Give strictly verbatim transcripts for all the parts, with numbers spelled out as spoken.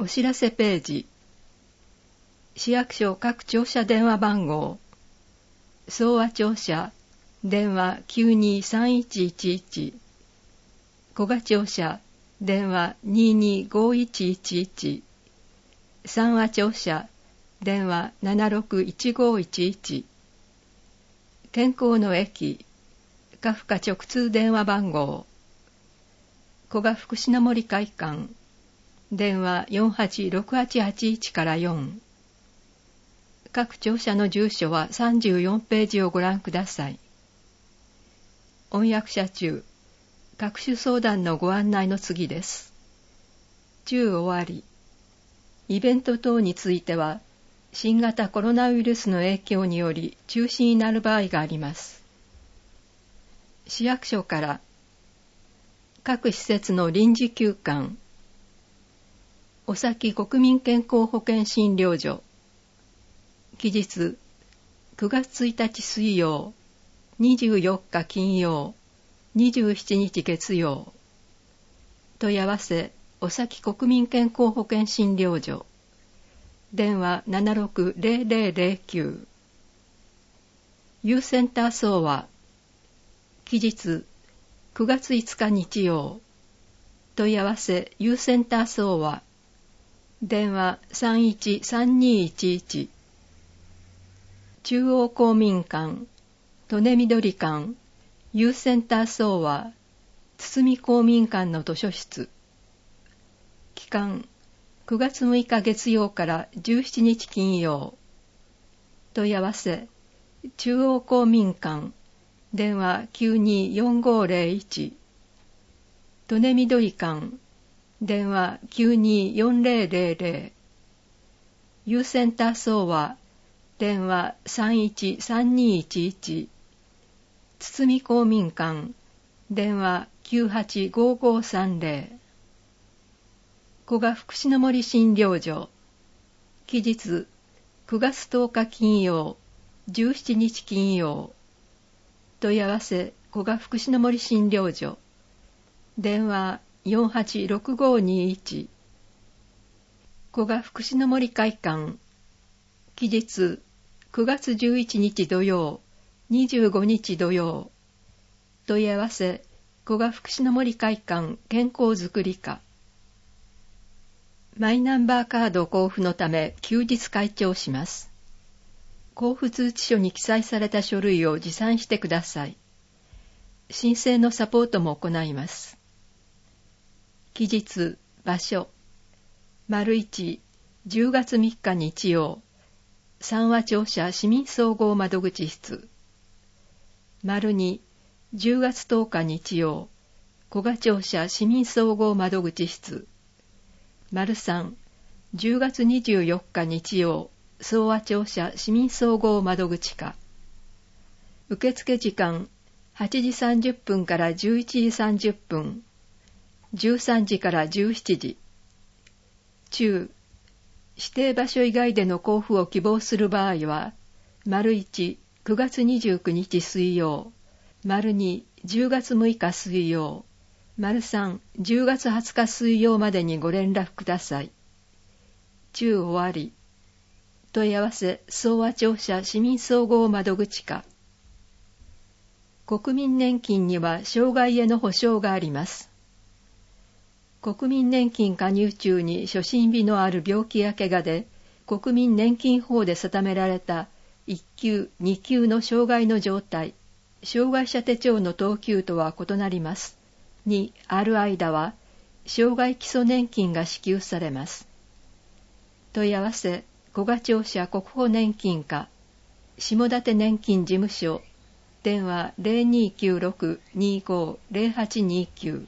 お知らせページ。市役所各庁舎電話番号。総和庁舎電話 きゅうにさんいちいちいち。古賀庁舎電話 にーにーごいちいちいち。三和庁舎電話 ななろくいちごいちいち。健康の駅カフカ直通電話番号。古賀福祉の森会館電話 よんはちろくはちはちいち からよん。各庁舎の住所はさんじゅうよんページをご覧ください。音訳者中、各種相談のご案内の次です。中終わり。イベント等については、新型コロナウイルスの影響により中止になる場合があります。市役所から各施設の臨時休館、おさき国民健康保険診療所、期日くがつついたち水曜、にじゅうよっか金曜、にじゅうしちにち月曜。問い合わせおさき国民健康保険診療所電話 ななろくぜろぜろぜろきゅう。 ユーセンター総和期日くがついつか日曜。問い合わせユーセンター総和電話 さんいちさんにいちいち。中央公民館利根緑館ユーセンター総和堤公民館の図書室。期間くがつむいか月曜からじゅうしちにち金曜。問い合わせ中央公民館電話 きゅうにーよんごぜろいち。利根緑館電話 きゅうにーよんぜろぜろぜろ。ユーセンター総和電話 さんいちさんにいちいち。堤公民館電話 きゅうはちごごさんぜろ。古賀福祉の森診療所期日くがつとおか金曜、じゅうしちにち金曜。問い合わせ古賀福祉の森診療所電話よんはちろくごにいち。古賀福祉の森会館期日くがつじゅういちにち土曜、にじゅうごにち土曜。問い合わせ古賀福祉の森会館健康づくり課。マイナンバーカード交付のため休日開庁します。交付通知書に記載された書類を持参してください。申請のサポートも行います。期日、場所。丸いち、じゅうがつみっか日曜。三和庁舎市民総合窓口室。丸に、じゅうがつとおか日曜。古賀庁舎市民総合窓口室。丸さん、じゅうがつにじゅうよっか日曜。総和庁舎市民総合窓口課。受付時間はちじさんじゅっぷんからじゅういちじさんじゅっぷん、じゅうさんじからじゅうしちじ。中、指定場所以外での交付を希望する場合は、丸いち、くがつにじゅうくにち水曜、丸に、じゅうがつむいか水曜、丸さん、じゅうがつはつか水曜までにご連絡ください。中終わり。問い合わせ総和庁舎市民総合窓口課。国民年金には障害への保障があります。国民年金加入中に初診日のある病気や怪我で、国民年金法で定められたいっきゅう、にきゅうの障害の状態、障害者手帳の等級とは異なります。にある間は、障害基礎年金が支給されます。問い合わせ、古賀庁舎国保年金課、下館年金事務所、電話 ゼロにーきゅうろく にーごーゼロはちにーきゅう。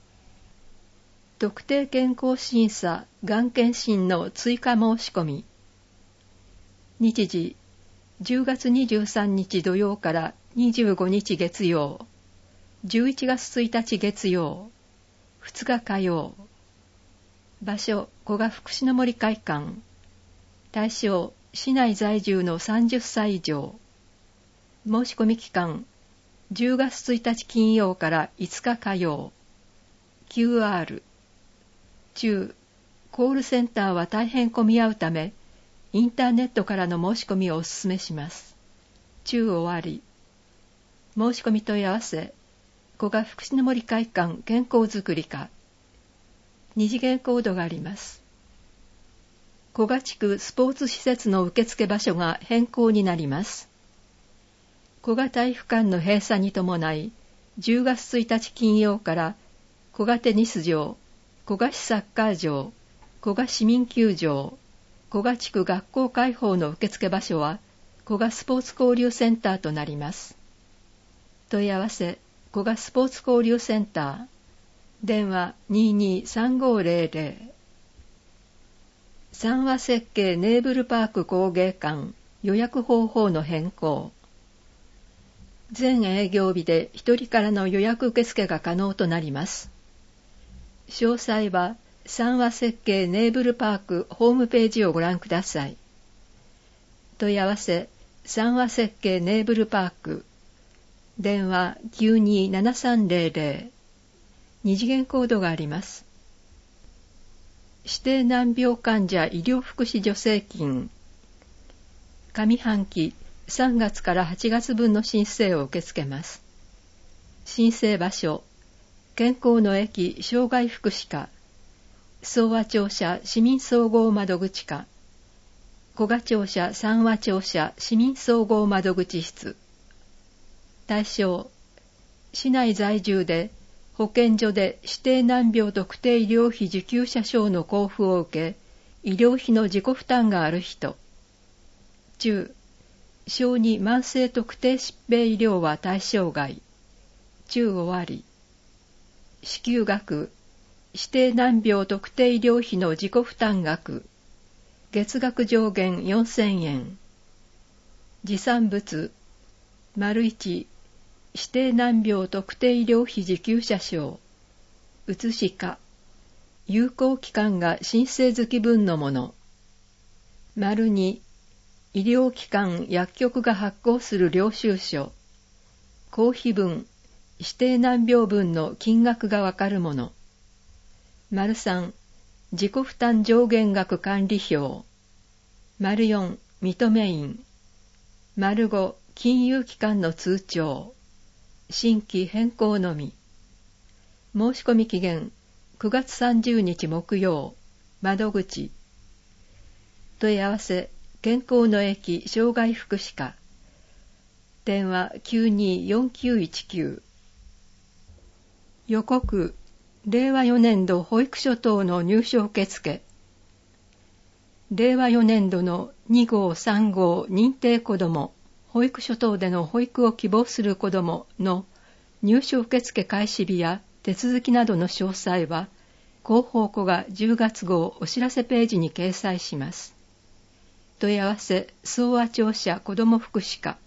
特定健康審査がん検診の追加申し込み。日時、じゅうがつにじゅうさんにち土曜からにじゅうごにち月曜、じゅういちがつついたち月曜、ふつか火曜。場所、古賀福祉の森会館。対象、市内在住のさんじゅっさい以上。申し込み期間、じゅうがつついたち金曜からいつか火曜。キューアール。中、 コールセンターは大変混み合うため、インターネットからの申し込みをお勧めします。中終わり。申し込み問い合わせ、古賀福祉の森会館健康づくり課。二次元コードがあります。古賀地区スポーツ施設の受付場所が変更になります。古賀体育館の閉鎖に伴い、じゅうがつついたち金曜から古賀テニス場、古賀市サッカー場、古賀市民球場、古賀地区学校開放の受付場所は古賀スポーツ交流センターとなります。問い合わせ、古賀スポーツ交流センター、電話 にーにーさんごーぜろぜろ。三和設計ネーブルパーク工芸館予約方法の変更。全営業日で一人からの予約受付が可能となります。詳細は三和設計ネーブルパークホームページをご覧ください。問い合わせ、三和設計ネーブルパーク、電話 きゅうにーななさんぜろぜろ。二次元コードがあります。指定難病患者医療福祉助成金。上半期さんがつからはちがつぶんの申請を受け付けます。申請場所、健康の駅障害福祉課、総和庁舎市民総合窓口課、古賀庁舎三和庁舎市民総合窓口室。対象、市内在住で保健所で指定難病特定医療費受給者証の交付を受け、医療費の自己負担がある人。中、小児慢性特定疾病医療は対象外。中終わり。支給額、指定難病特定医療費の自己負担額。月額上限よんせんえん。持参物、丸いち、指定難病特定医療費受給者証。写しか。有効期間が申請月分のもの。丸に、医療機関薬局が発行する領収書。公費分、指定難病分の金額がわかるもの。丸さん、自己負担上限額管理表。丸よん、認め印。丸ご、金融機関の通帳。新規変更のみ。申し込み期限、くがつさんじゅうにち木曜。窓口。問い合わせ、健康の駅障害福祉課。電話 きゅうにーよんきゅういちきゅう。予告、れいわよねんど保育所等の入所受付。れいわよねんどのにごうさんごう認定子ども、保育所等での保育を希望する子どもの入所受付開始日や手続きなどの詳細は、広報庫がじゅうがつごうお知らせページに掲載します。問い合わせ、総和庁舎子ども福祉課。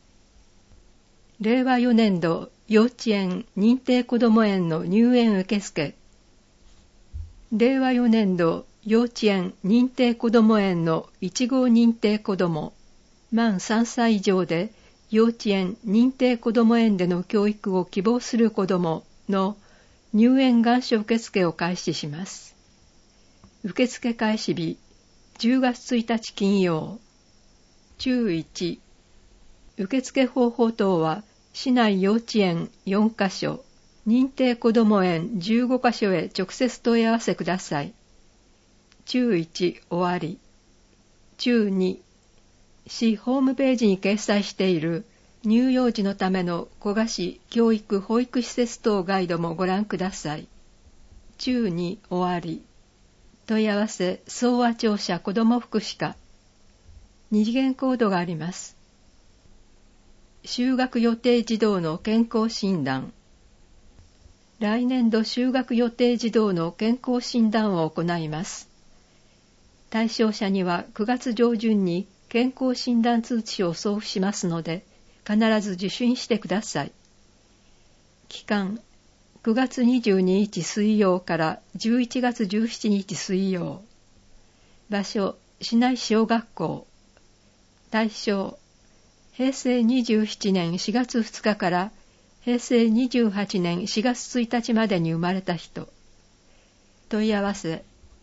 れいわよねんど幼稚園認定こども園の入園受付。れいわよねんど幼稚園認定こども園のいちごう認定子ども、満さんさい以上で幼稚園認定こども園での教育を希望する子どもの入園願書受付を開始します。受付開始日、じゅうがつついたち金曜。注いち、受付方法等は市内幼稚園よんかしょ、認定こども園じゅうごかしょへ直接問い合わせください。注いち終わり。注に、市ホームページに掲載している乳幼児のための古賀市教育保育施設等ガイドもご覧ください。注に終わり。問い合わせ、総和庁舎子ども福祉課。二次元コードがあります。就学予定児童の健康診断。来年度就学予定児童の健康診断を行います。対象者にはくがつじょうじゅんに健康診断通知を送付しますので、必ず受診してください。期間、くがつにじゅうににち水曜からじゅういちがつじゅうしちにち水曜。場所、市内小学校。対象、へいせいにじゅうななねんしがつふつかからへいせいにじゅうはちねんしがつついたちまでに生まれた人。問い合わせ、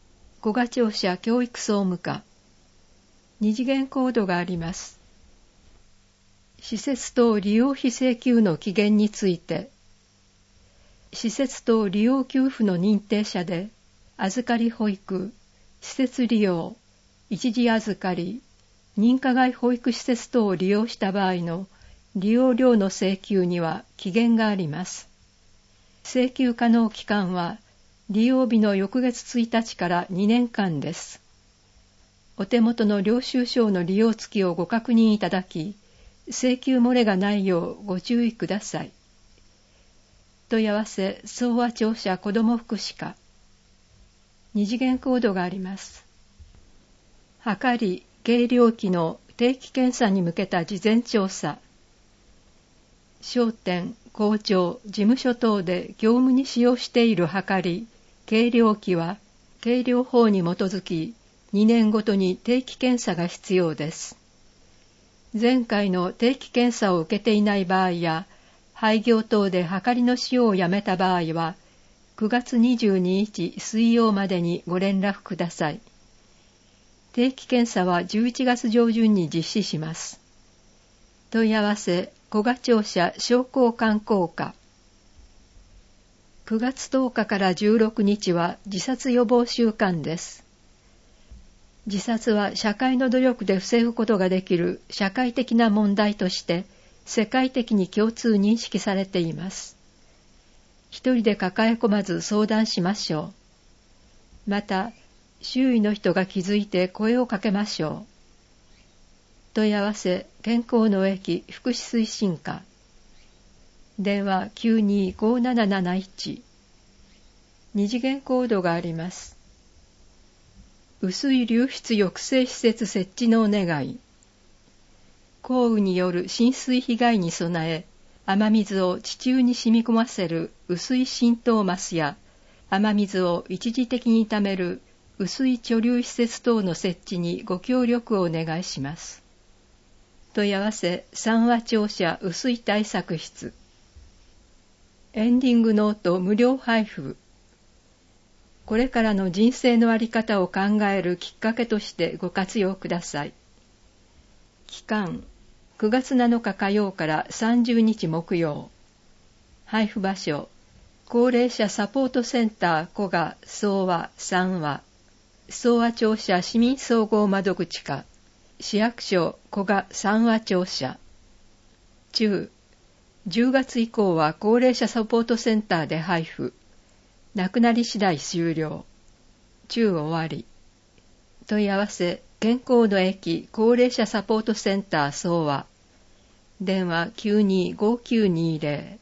古賀庁舎教育総務課。二次元コードがあります。施設等利用費請求の期限について、施設等利用給付の認定者で、預かり保育、施設利用、一時預かり、認可外保育施設等を利用した場合の利用料の請求には期限があります。請求可能期間は、利用日の翌月ついたちからにねんかんです。お手元の領収書の利用付きをご確認いただき、請求漏れがないようご注意ください。問い合わせ、総和庁舎子ども福祉課。二次元コードがあります。はかり、計量器の定期検査に向けた事前調査。商店、工場、事務所等で業務に使用しているはかり、計量器は、計量法に基づき、にねんごとに定期検査が必要です。前回の定期検査を受けていない場合や、廃業等ではかりの使用をやめた場合は、くがつにじゅうににち水曜までにご連絡ください。定期検査はじゅういちがつ上旬に実施します。問い合わせ、古賀庁舎商工観光課。くがつとおかからじゅうろくにちは自殺予防週間です。自殺は社会の努力で防ぐことができる社会的な問題として世界的に共通認識されています。一人で抱え込まず相談しましょう。また、周囲の人が気づいて声をかけましょう。問い合わせ、健康の駅福祉推進課。電話 きゅうにーごーなななないち。二次元コードがあります。雨水流出抑制施設設置のお願い。降雨による浸水被害に備え、雨水を地中に染み込ませる雨水浸透マスや、雨水を一時的に溜める雨水貯留施設等の設置にご協力をお願いします。問い合わせ、三和庁舎雨水対策室。エンディングノート無料配布。これからの人生のあり方を考えるきっかけとしてご活用ください。期間、くがつなのか火曜からさんじゅうにち木曜。配布場所、高齢者サポートセンター古賀総和三和。総和庁舎市民総合窓口課。市役所古賀三和庁舎。中、じゅうがつ以降は高齢者サポートセンターで配布。なくなり次第終了。中終わり。問い合わせ、健康の駅高齢者サポートセンター総和。電話 きゅうにーごーきゅうにーぜろ。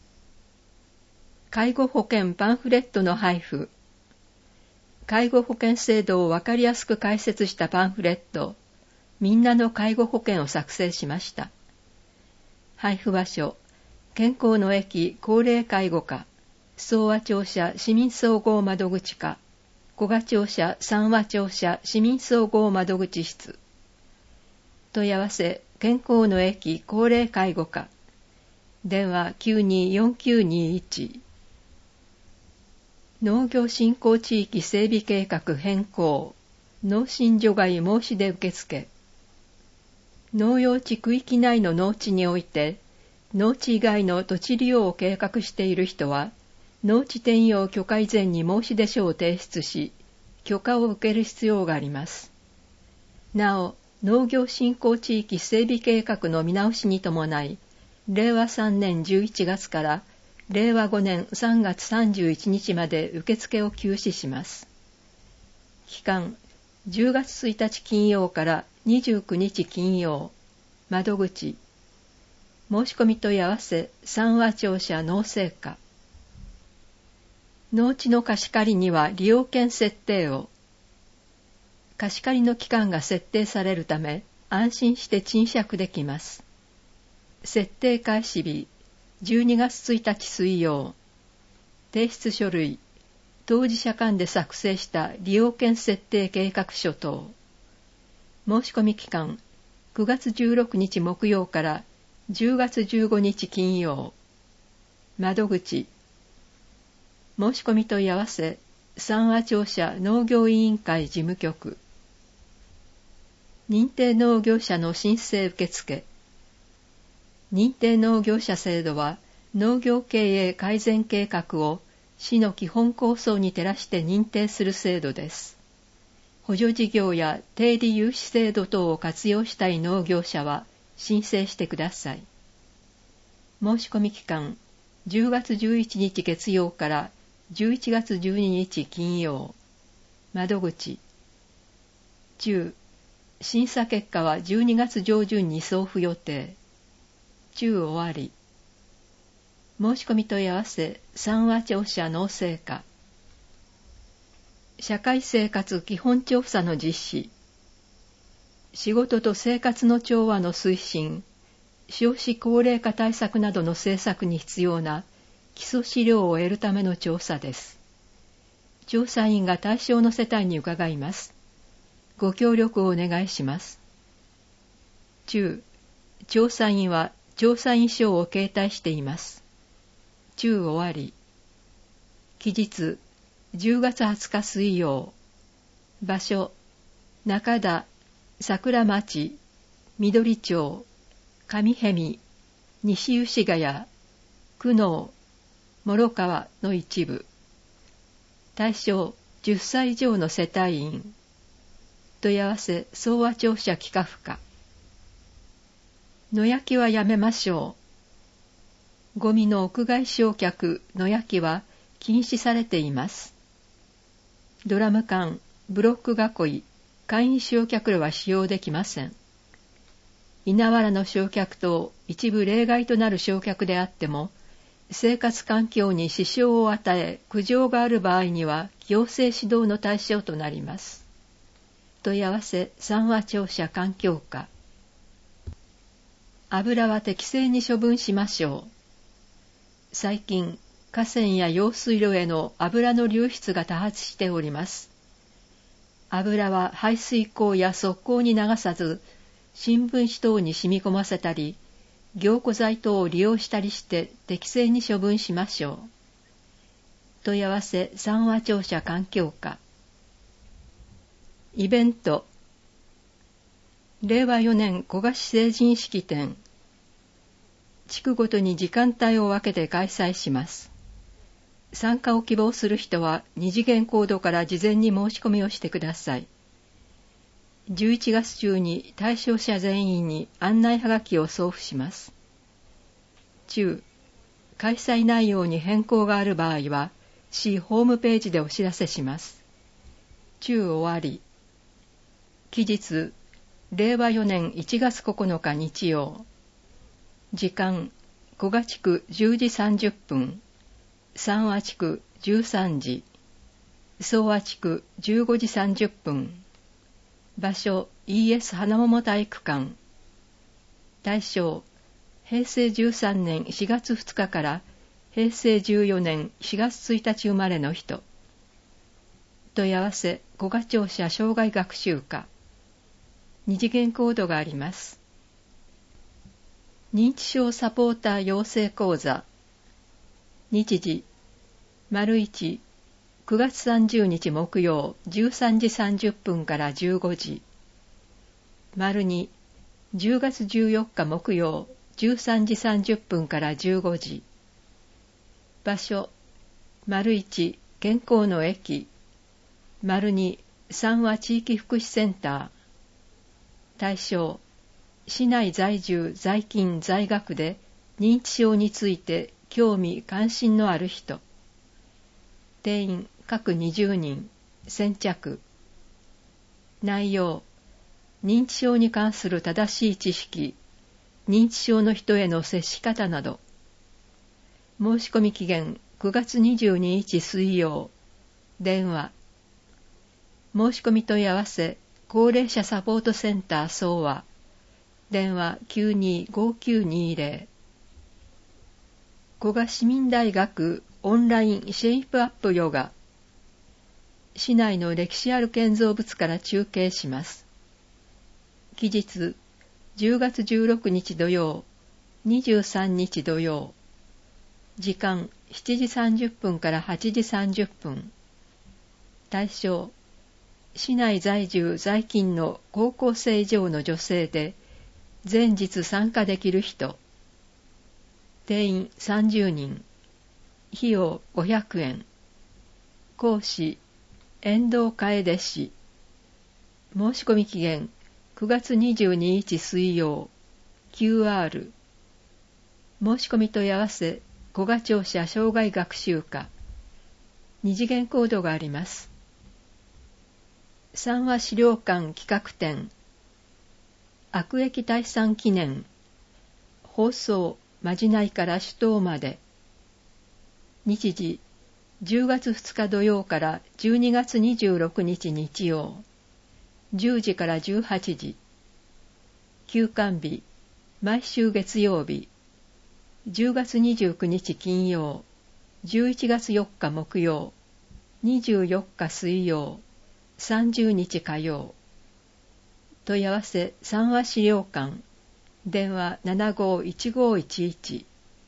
介護保険パンフレットの配布。介護保険制度をわかりやすく解説したパンフレット、みんなの介護保険を作成しました。配布場所、健康の駅高齢介護課、総和庁舎市民総合窓口課、古賀庁舎三和庁舎市民総合窓口室。問い合わせ、健康の駅高齢介護課。電話 きゅうにーよんきゅうにーいち。農業振興地域整備計画変更。農信除外申し出受付。農用地区域内の農地において、農地以外の土地利用を計画している人は、農地転用許可以前に申し出書を提出し、許可を受ける必要があります。なお、農業振興地域整備計画の見直しに伴い、れいわさんねんじゅういちがつかられいわごねんさんがつさんじゅういちにちまで受付を休止します。期間、じゅうがつついたち金曜からにじゅうくにち金曜。窓口。申し込み問い合わせ、三和庁舎農政課。農地の貸し借りには利用権設定を。貸し借りの期間が設定されるため、安心して賃借できます。設定開始日、じゅうにがつついたち水曜。提出書類、当事者間で作成した利用権設定計画書等。申し込み期間、くがつじゅうろくにち木曜からじゅうがつじゅうごにち金曜。窓口。申し込み問い合わせ、 三和庁舎農業委員会事務局。認定農業者の申請受付。認定農業者制度は農業経営改善計画を市の基本構想に照らして認定する制度です。補助事業や低利融資制度等を活用したい農業者は申請してください。申し込み期間、じゅうがつじゅういちにち月曜からじゅういちがつじゅうににち金曜。窓口。中。審査結果はじゅうにがつ上旬に送付予定。中終わり。申し込み問い合わせ、三和庁舎農政課。社会生活基本調査の実施。仕事と生活の調和の推進、少子高齢化対策などの政策に必要な基礎資料を得るための調査です。調査員が対象の世帯に伺います。ご協力をお願いします。中、調査員は調査員証を携帯しています。中終わり。期日、じゅうがつはつか水曜。場所、中田、桜町、緑町、上辺見、西牛ヶ谷、久能、諸川の一部。対象じゅっさい以上の世帯員。問い合わせ総和庁舎企画課。野焼きはやめましょう。ゴミの屋外焼却、野焼きは禁止されています。ドラム缶、ブロック囲い、簡易焼却炉は使用できません。稲わらの焼却等一部例外となる焼却であっても、生活環境に支障を与え苦情がある場合には行政指導の対象となります。問い合わせ三和庁舎環境課。油は適正に処分しましょう。最近、河川や用水路への油の流出が多発しております。油は排水口や側溝に流さず、新聞紙等に染み込ませたり、凝固剤等を利用したりして適正に処分しましょう。問い合わせ三和庁舎環境課。イベント。れいわよねん古河市成人式典。地区ごとに時間帯を分けて開催します。参加を希望する人は二次元コードから事前に申し込みをしてください。じゅういちがつ中に対象者全員に案内はがきを送付します。中、開催内容に変更がある場合は、市ホームページでお知らせします。中終わり。期日、れいわよねんいちがつここのか日曜。時間、古河地区じゅうじさんじゅっぷん、三和地区じゅうさんじ、総和地区じゅうごじさんじゅっぷん。場所 イーエス 花桃体育館。対象、へいせいじゅうさんねんしがつふつかからへいせいじゅうよねんしがつついたち生まれの人。問い合わせ古河庁舎障害学習課。二次元コードがあります。認知症サポーター養成講座。日時、丸いち、くがつさんじゅうにち木曜じゅうさんじさんじゅっぷんからじゅうごじ。丸に、じゅうがつじゅうよっか木曜じゅうさんじさんじゅっぷんからじゅうごじ。場所、丸いち、健康の駅。丸に、三和地域福祉センター。対象、市内在住在勤在学で認知症について興味関心のある人。定員各にじゅうにん。先着。内容、認知症に関する正しい知識、認知症の人への接し方など。申し込み期限くがつにじゅうににち水曜。電話。申し込み問い合わせ高齢者サポートセンター総和。電話きゅうにごきゅうにぜろ。古河市民大学オンラインシェイプアップヨガ。市内の歴史ある建造物から中継します。期日、じゅうがつじゅうろくにち土曜、にじゅうさんにち土曜。時間しちじさんじゅっぷんからはちじさんじゅっぷん。 対象、市内在住在勤の高校生以上の女性で、前日参加できる人。定員さんじゅうにん。費用ごひゃくえん。講師、遠藤楓氏。申し込み期限くがつにじゅうににち水曜。キューアール。申し込み問い合わせ、古賀庁舎生涯学習課。二次元コードがあります。三和資料館企画展。悪役退散記念。放送、まじないから首都まで。日時、じゅうがつふつか土曜からじゅうにがつにじゅうろくにち日曜。じゅうじからじゅうはちじ。休館日、毎週月曜日。じゅうがつにじゅうくにち金曜。じゅういちがつよっか木曜。にじゅうよっか水曜。さんじゅうにち火曜。問い合わせ三和資料館。電話 ななごーいちごーいちいち。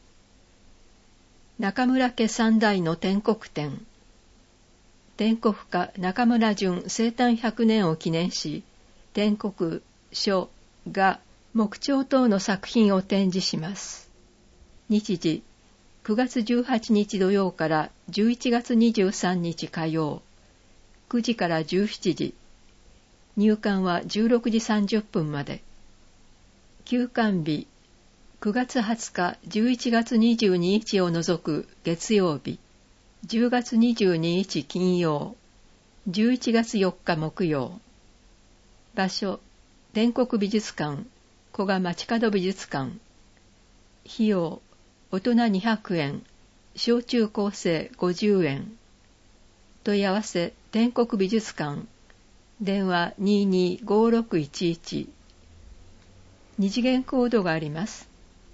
中村家三代の篆刻展。篆刻家中村淳生誕ひゃくねんを記念し、篆刻、書、画、木彫等の作品を展示します。日時、くがつじゅうはちにち土曜からじゅういちがつにじゅうさんにち火曜。くじからじゅうしちじ。入館はじゅうろくじさんじゅっぷんまで。休館日、くがつはつか、じゅういちがつにじゅうににちを除く月曜日、じゅうがつにじゅうににち金曜、じゅういちがつよっか木曜。場所、篆刻美術館、古賀街角美術館。費用、大人にひゃくえん、小中高生ごじゅうえん。問い合わせ、篆刻美術館。電話 にーにーごーろくいちいち。二次元コードがあります。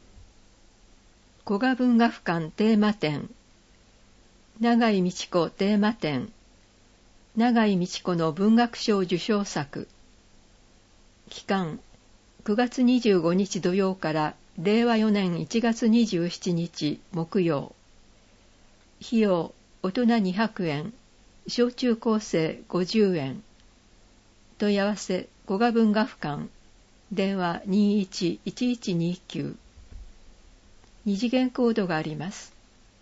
古賀文学館テーマ展。永井美智子テーマ展。永井美智子の文学賞受賞作。期間、くがつにじゅうごにち土曜かられいわよねんいちがつにじゅうしちにち木曜。費用、大人にひゃくえん、小中高生ごじゅうえん。問い合わせ、古賀文学館。電話 にーいちいちいちにきゅう。二次元コードがあります。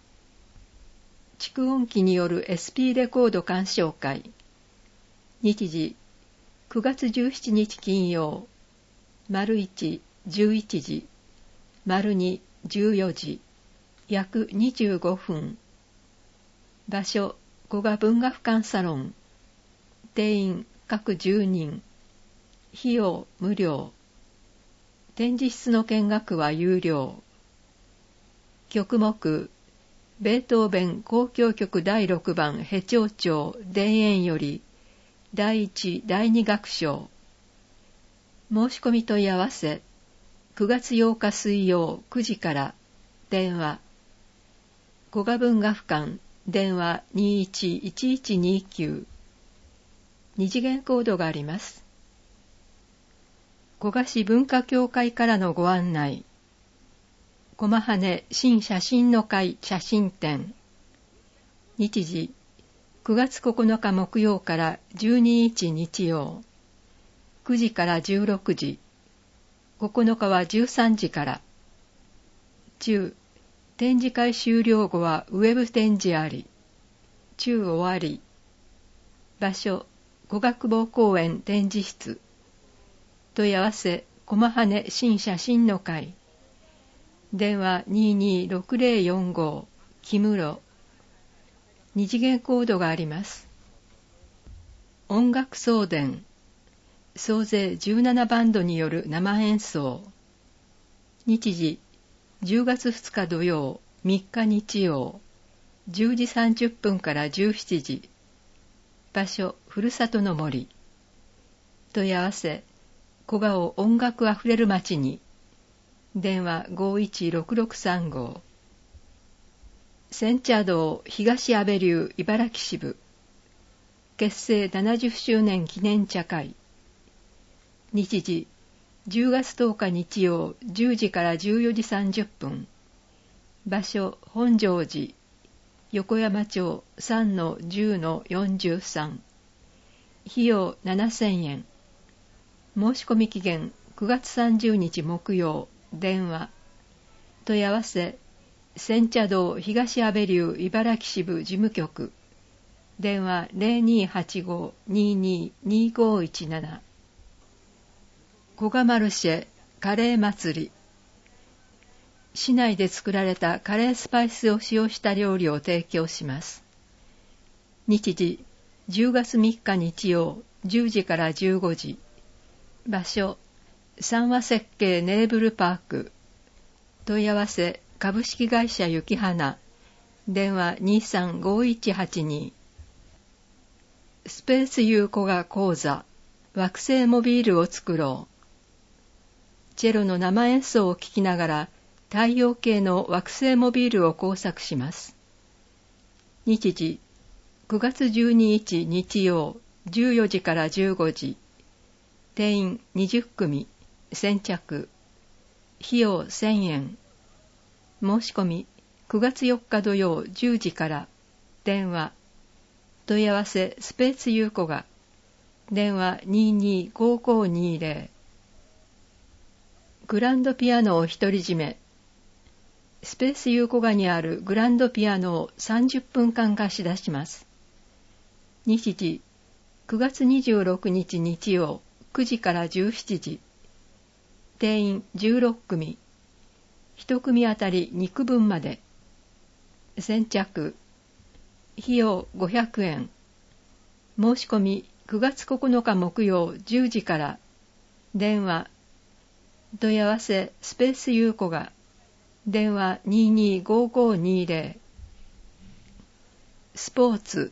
蓄音機による エスピー レコード鑑賞会。日時、くがつじゅうしちにち金曜。丸いち、じゅういちじ。丸に、じゅうよじ。約にじゅうごふん。場所、古賀文学館サロン。定員、各じゅうにん。費用、無料。展示室の見学は有料。曲目、ベートーベン交響曲だいろくばんヘ長調田園よりだいいちだいに楽章。申し込み問い合わせ、くがつようか水曜くじから。電話、古賀文学館。電話 にーいちいちいちにきゅう。二次元コードがあります。古賀市文化協会からのご案内。駒羽新写真の会写真展。日時、くがつここのか木曜からじゅうににち日曜。くじからじゅうろくじ。ここのかはじゅうさんじから。中、展示会終了後はウェブ展示あり。中終わり。場所、古賀久保公園展示室。問い合わせ、駒羽新写真の会。電話 にーにーろくぜろよんご、木室。二次元コードがあります。音楽総伝。総勢じゅうななバンドによる生演奏。日時、じゅうがつふつか土曜、みっか日曜。じゅうじさんじゅっぷんからじゅうしちじ。場所、ふるさとの森。問い合わせ、古賀を音楽あふれる街に。電話 ごいちろくろくさんご。千茶堂東阿部流茨城支部。結成ななじゅっしゅうねん記念茶会。日時、じゅうがつとおか日曜じゅうじからじゅうよじさんじゅっぷん。場所、本成寺。 横山町 さんのじゅうのよんじゅうさん、費用ななせんえん。申し込み期限くがつさんじゅうにち木曜。電話。問い合わせ、千茶道東アベリュー茨城支部事務局。電話 ゼロにーはちごーにーにーにーごーいちなな。古賀マルシェカレー祭り。市内で作られたカレースパイスを使用した料理を提供します。日時、じゅうがつみっか日曜、じゅうじからじゅうごじ。場所、三和設計ネーブルパーク。問い合わせ、株式会社雪花。電話 にーさんごーいちはちに。スペース有古賀講座。惑星モビールを作ろう。チェロの生演奏を聴きながら、太陽系の惑星モビールを工作します。日時、くがつじゅうににち日曜、じゅうよじからじゅうごじ。定員にじゅっくみ、先着。費用せんえん。申し込み、くがつよっか土曜じゅうじから。電話。問い合わせスペース有古賀。電話 にーにーごーごーにーぜろ。グランドピアノを独り占め。スペース有古賀にあるグランドピアノをさんじゅっぷんかん貸し出します。日時、くがつにじゅうろくにち日曜、くじからじゅうしちじ。定員じゅうろっくみ。いち組あたりにくぶんまで。先着。費用ごひゃくえん。申し込みくがつここのか木曜じゅうじから。電話。問い合わせスペース有古賀。電話 にーにーごーごーにーぜろ。スポーツ。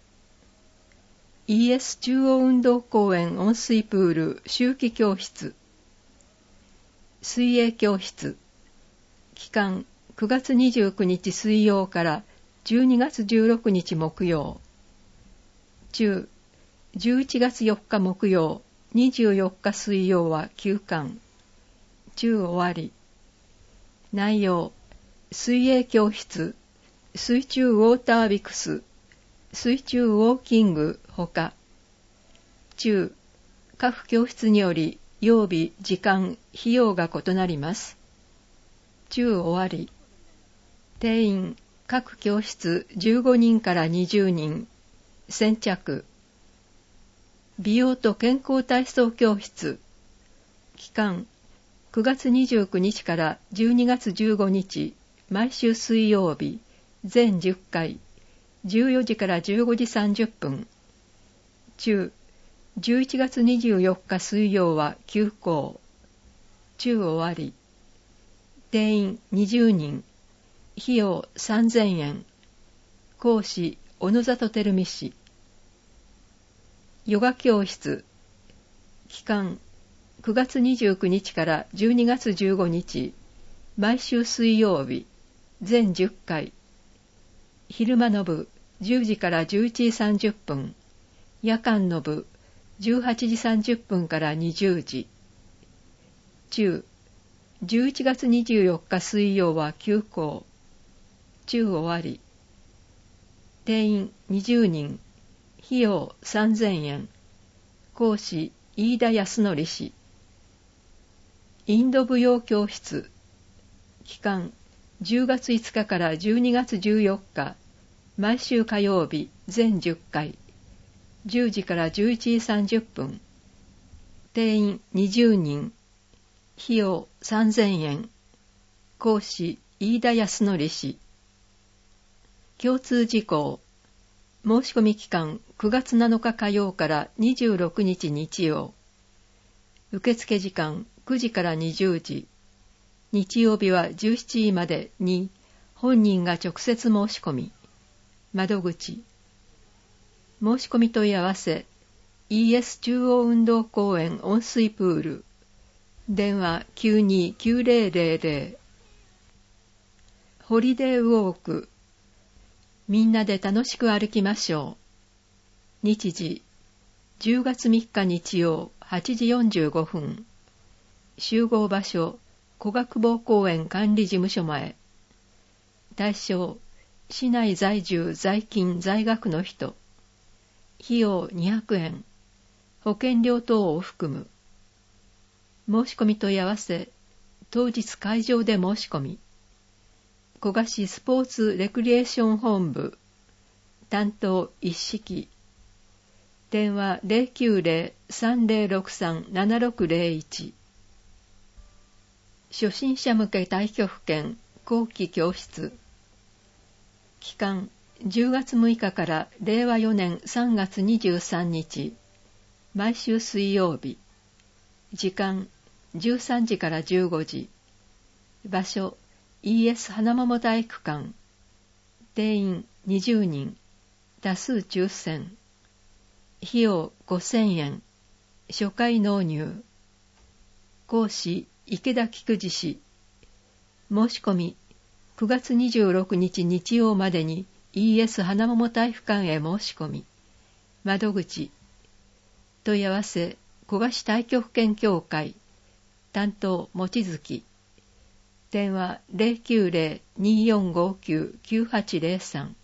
イーエス 中央運動公園温水プール秋季教室。水泳教室。期間くがつにじゅうくにち水曜からじゅうにがつじゅうろくにち木曜。中、じゅういちがつよっか木曜、にじゅうよっか水曜は休館。中終わり。内容、水泳教室、水中ウォータービクス、水中ウォーキングほか。中、各教室により曜日、時間、費用が異なります。中終わり。定員、各教室じゅうごにんからにじゅうにん。先着。美容と健康体操教室。期間、くがつにじゅうくにちからじゅうにがつじゅうごにち、毎週水曜日、全じゅっかい、じゅうよじからじゅうごじさんじゅっぷん。中、じゅういちがつにじゅうよっか水曜は休校。中終わり。定員にじゅうにん。費用さんぜんえん。講師、小野里照美氏。ヨガ教室。期間、くがつにじゅうくにちからじゅうにがつじゅうごにち、毎週水曜日、全じゅっかい。昼間の部、じゅうじからじゅういちじさんじゅっぷん。夜間の部、じゅうはちじさんじゅっぷんからにじゅうじ。中、じゅういちがつにじゅうよっか水曜は休校。中終わり。定員にじゅうにん。費用さんぜんえん。講師、飯田康則氏。インド舞踊教室。期間、じゅうがついつかからじゅうにがつじゅうよっか、毎週火曜日、全じゅっかい。じゅうじからじゅういちじさんじゅっぷん。定員にじゅうにん。費用さんぜんえん。講師、飯田康則氏。共通事項。申し込み期間くがつなのか火曜からにじゅうろくにち日曜。受付時間くじからにじゅうじ。日曜日はじゅうしちじまでに本人が直接申し込み。窓口。申し込み問い合わせ イーエス 中央運動公園温水プール。電話 きゅうにーきゅうぜろぜろぜろ。ホリデーウォーク。みんなで楽しく歩きましょう。日時、じゅうがつみっか日曜はちじよんじゅうごふん。集合場所、古学坊公園管理事務所前。対象、 市内在住在勤在学の人、費用にひゃくえん、保険料等を含む。申し込み問い合わせ、当日会場で申し込み。古賀市スポーツレクリエーション本部、担当一式。電話 ゼロきゅうゼロ さんゼロろくさん ななろくゼロいち。初心者向け太極拳後期教室。期間じゅうがつむいかかられいわよねんさんがつにじゅうさんにち。毎週水曜日。時間じゅうさんじからじゅうごじ。場所 イーエス 花桃体育館。定員にじゅうにん。多数抽選。費用ごせんえん。初回納入。講師池田菊池氏。申し込みくがつにじゅうろくにち日曜までに イーエス 花桃体育館へ申し込み。窓口。問い合わせ古賀市太極拳協会。担当望月。電話 ゼロきゅうゼロ にーよんごきゅう きゅうはちゼロさん。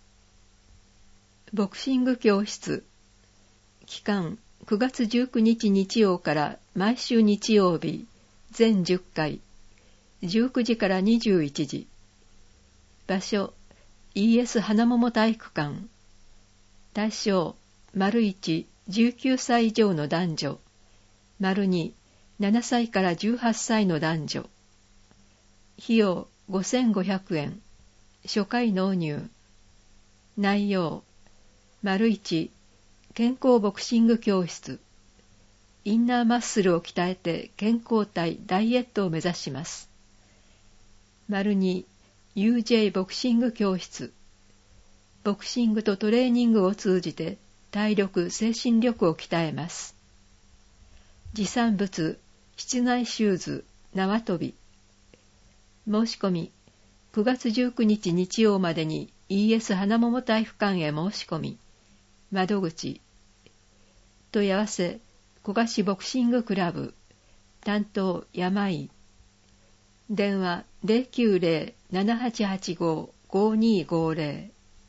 ボクシング教室。期間くがつじゅうくにち日曜から毎週日曜日全じゅっかい。じゅうくじからにじゅういちじ。場所 イーエス 花桃体育館。対象 いち じゅうきゅうさい以上の男女。に ななさいからじゅうはっさいの男女。費用ごせんごひゃくえん。初回納入。内容 いち 健康ボクシング教室。インナーマッスルを鍛えて健康体ダイエットを目指します。に ユージェー ボクシング教室。ボクシングとトレーニングを通じて体力・精神力を鍛えます。持参物、室内シューズ、縄跳び。申し込みくがつじゅうくにち日曜までに イーエス 花桃体育館へ申し込み。窓口。問い合わせ古賀市ボクシングクラブ。担当山井。電話 ゼロきゅうゼロ ななはちはちご ごにごゼ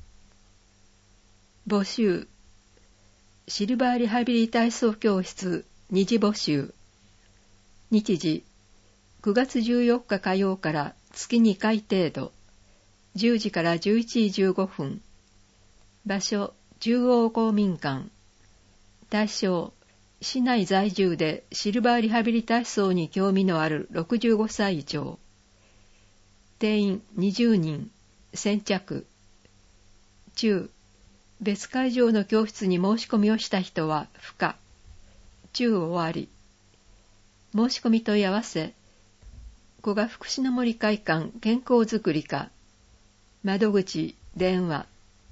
ロ。募集。シルバーリハビリ体操教室二次募集。日時くがつじゅうよっか火曜から月にかい程度。じゅうじからじゅういちじじゅうごふん。場所中央公民館。対象市内在住でシルバーリハビリ体操に興味のあるろくじゅうごさい以上。定員にじゅうにん。先着。中。別会場の教室に申し込みをした人は不可。中終わり。申し込み問い合わせ。古賀福祉の森会館健康づくり課。窓口電話。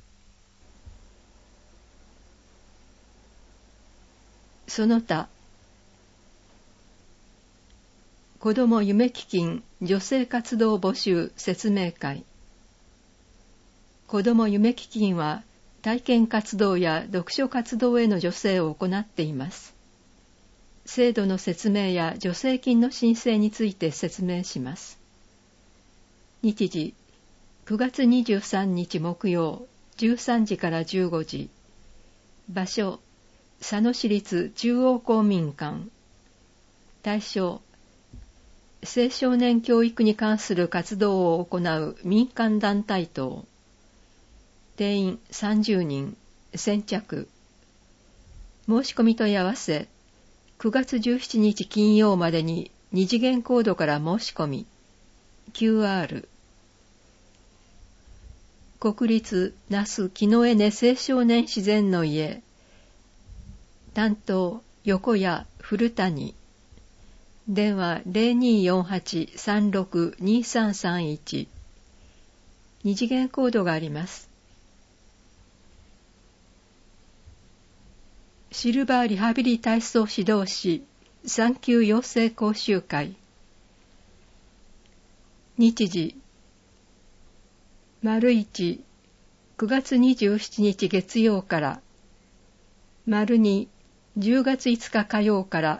その他。子ども夢基金女性活動募集説明会。子ども夢基金は体験活動や読書活動への助成を行っています。制度の説明や助成金の申請について説明します。日時くがつにじゅうさんにち木曜じゅうさんじからじゅうごじ。場所佐野市立中央公民館。対象青少年教育に関する活動を行う民間団体等。定員さんじゅうにん。先着。申し込み問い合わせくがつじゅうしちにち金曜までに二次元コードから申し込み。キューアール。国立那須木の絵根青少年自然の家。担当横谷古谷。電話 ゼロによんはち さんろく にさんさんいち。二次元コードがあります。シルバーリハビリ体操指導士産休養成講習会。日時いち くがつにじゅうしちにち月曜からに じゅうがついつか火曜から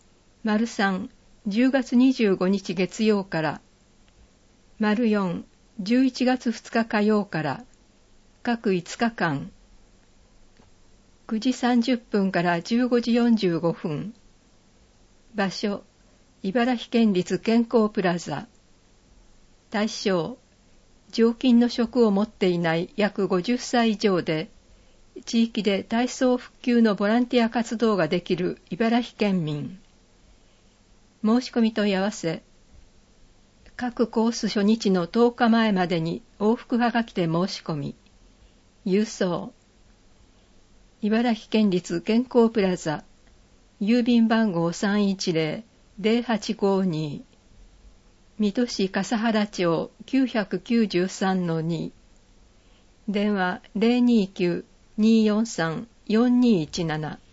さん じゅうがつにじゅうごにち月曜からよんじゅういちがつふつか火曜から各いつかかん、くじさんじゅっぷんからじゅうごじよんじゅうごふん。場所、茨城県立健康プラザ。対象、常勤の職を持っていない約ごじゅっさい以上で、地域で体操復旧のボランティア活動ができる茨城県民。申し込み問い合わせ、各コース初日のとおかまえまでに往復はがきで申し込み、郵送、茨城県立健康プラザ、郵便番号 さんいちゼロ ゼロはちごに、水戸市笠原町 きゅうきゅうさんのに、電話 ゼロにきゅう によんさん よんにいちなな。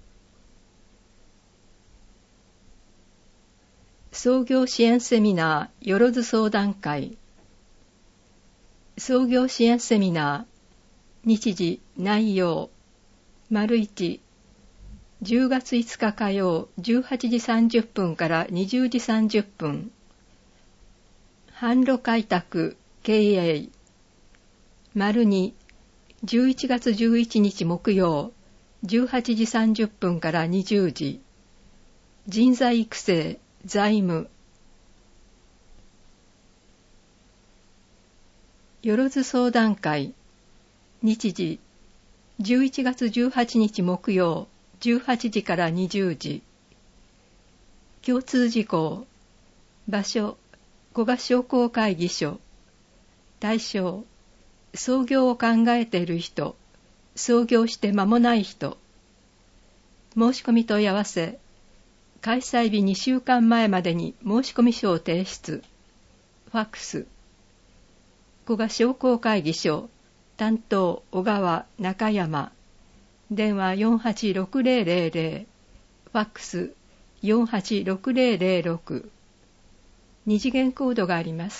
創業支援セミナーよろず相談会。創業支援セミナー日時内容丸一、じゅうがついつか火曜じゅうはちじさんじゅっぷんからにじゅうじさんじゅっぷん。販路開拓経営。丸二、じゅういちがつじゅういちにち木曜じゅうはちじさんじゅっぷんからにじゅうじ。人材育成財務。よろず相談会日時じゅういちがつじゅうはちにち木曜じゅうはちじからにじゅうじ。共通事項。場所古賀商工会議所。対象創業を考えている人、創業して間もない人。申し込み問い合わせ、開催日にしゅうかんまえまでに申し込み書を提出。ファックス。古賀商工会議所、担当小川中山。電話よんはちろくゼロゼロゼロ。ファックスよんはちろくゼロゼロろく。二次元コードがあります。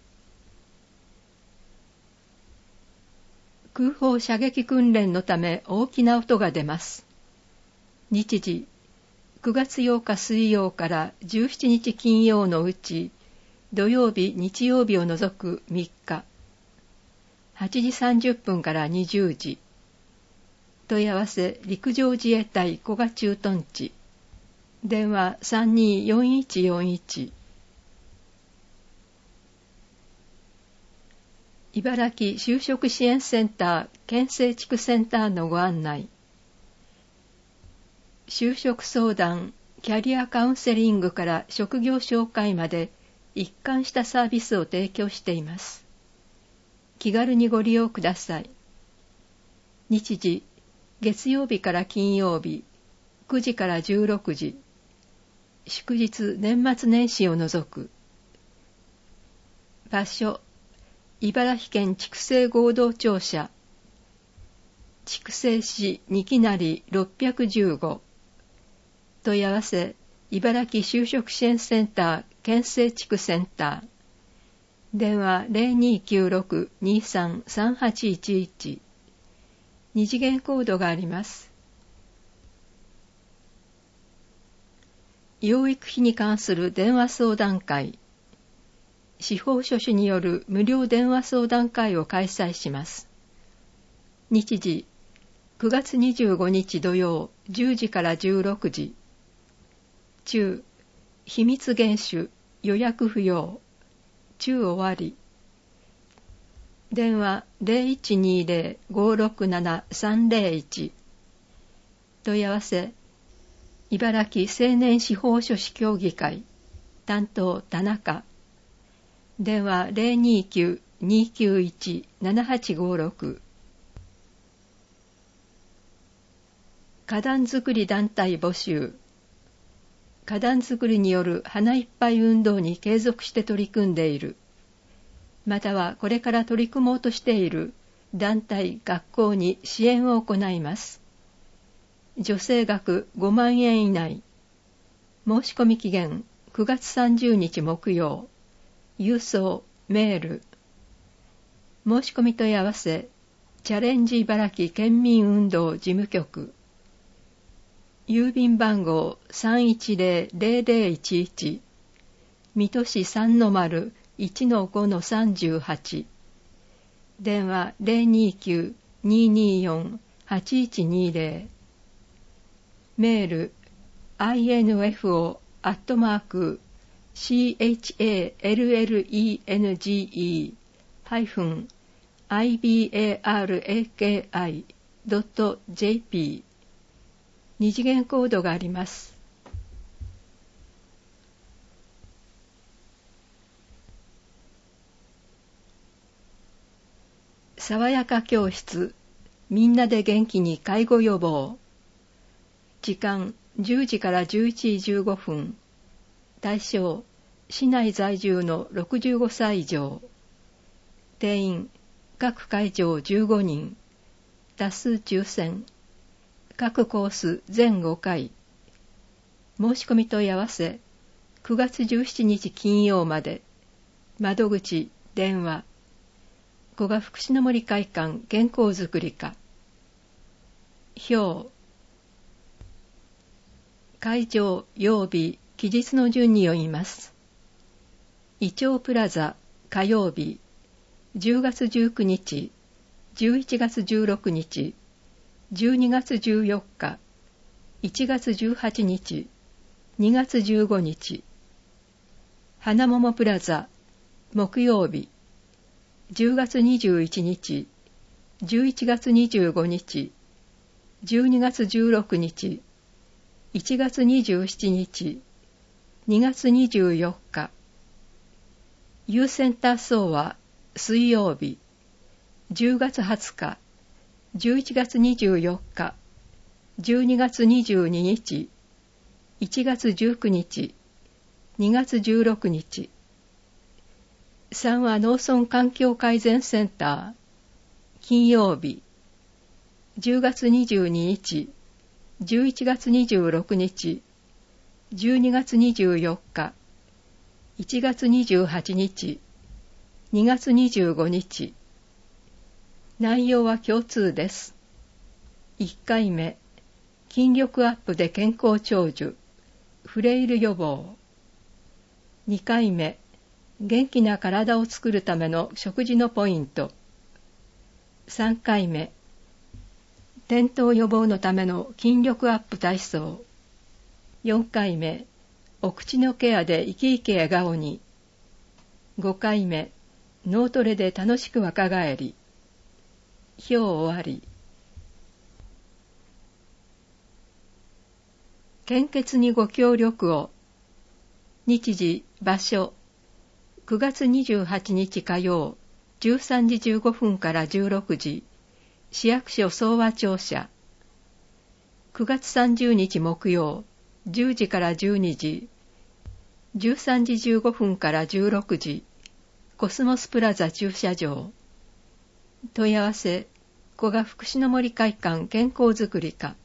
空砲射撃訓練のため大きな音が出ます。日時くがつようか水曜からじゅうしちにち金曜のうち土曜日日曜日を除くみっか。はちじさんじゅっぷんからにじゅうじ。問い合わせ陸上自衛隊古賀駐屯地。電話さんにーよんいちよんいち。茨城就職支援センター県政地区センターのご案内。就職相談、キャリアカウンセリングから職業紹介まで一貫したサービスを提供しています。気軽にご利用ください。日時、月曜日から金曜日、くじからじゅうろくじ。祝日年末年始を除く。場所、茨城県筑西合同庁舎。筑西市二木成ろっぴゃくじゅうご。問い合わせ、茨城就職支援センター県政地区センター。電話 ゼロにーきゅうろく にーさん さんはちいちいち。二次元コードがあります。養育費に関する電話相談会。司法書士による無料電話相談会を開催します。日時、くがつにじゅうごにち土曜じゅうじからじゅうろくじ。中、秘密厳守、予約不要。中終わり。電話 ゼロいちにーゼロ ごーろくなな さんゼロいち。問い合わせ、茨城青年司法書士協議会。担当田中。電話 ゼロにーきゅう にーきゅういち ななはちごろく。花壇作り団体募集。花壇作りによる花いっぱい運動に継続して取り組んでいる。またはこれから取り組もうとしている団体、学校に支援を行います。助成額ごまんえん以内。申し込み期限くがつさんじゅうにち木曜。郵送、メール。申し込み問い合わせ、チャレンジ茨城県民運動事務局。郵便番号 さんいちゼロ ゼロゼロいちいち。水戸市さんのまるいちのごのさんじゅうはち、電話 ゼロにきゅう にーにーよん はちいちにーゼロ、メール アイエヌエフオー アットマーク シーエイチエーエルエルイーエヌジーイー ハイフン アイビーエーアールエーケーアイ ドット ジェーピー 二次元コードがあります。爽やか教室、みんなで元気に介護予防。時間じゅうじからじゅういちじじゅうごふん。対象、市内在住のろくじゅうごさい以上。定員、各会場じゅうごにん。多数抽選。各コース全ごかい。申し込み問い合わせ、くがつじゅうしちにち金曜まで。窓口、電話。古賀福祉の森会館健康づくり課。表。会場、曜日、期日の順に読みます。イチョウプラザ、火曜日、じゅうがつじゅうくにち、じゅういちがつじゅうろくにち、じゅうにがつじゅうよっか、いちがつじゅうはちにち、にがつじゅうごにち。花桃プラザ、木曜日、じゅうがつにじゅういちにち、じゅういちがつにじゅうごにち、じゅうにがつじゅうろくにち、いちがつにじゅうしちにち、にがつにじゅうよっか。ユーセンター総和、水曜日、じゅうがつはつか、じゅういちがつにじゅうよっか、じゅうにがつにじゅうににち、いちがつじゅうくにち、にがつじゅうろくにち。三和農村環境改善センター、金曜日、じゅうがつにじゅうににち、じゅういちがつにじゅうろくにち、じゅうにがつにじゅうよっか、いちがつにじゅうはちにち、にがつにじゅうごにち。内容は共通です。いっかいめ、筋力アップで健康長寿、フレイル予防。にかいめ、元気な体を作るための食事のポイント。さんかいめ、転倒予防のための筋力アップ体操。よんかいめ、お口のケアで生き生き笑顔に。ごかいめ、脳トレで楽しく若返り。表終わり。献血にご協力を。日時、場所。くがつにじゅうはちにち火曜、じゅうさんじじゅうごふんからじゅうろくじ、市役所総和庁舎。くがつさんじゅうにち木曜、じゅうじからじゅうにじ、じゅうさんじじゅうごふんからじゅうろくじ、コスモスプラザ駐車場。問い合わせ、古賀福祉の森会館健康づくり課。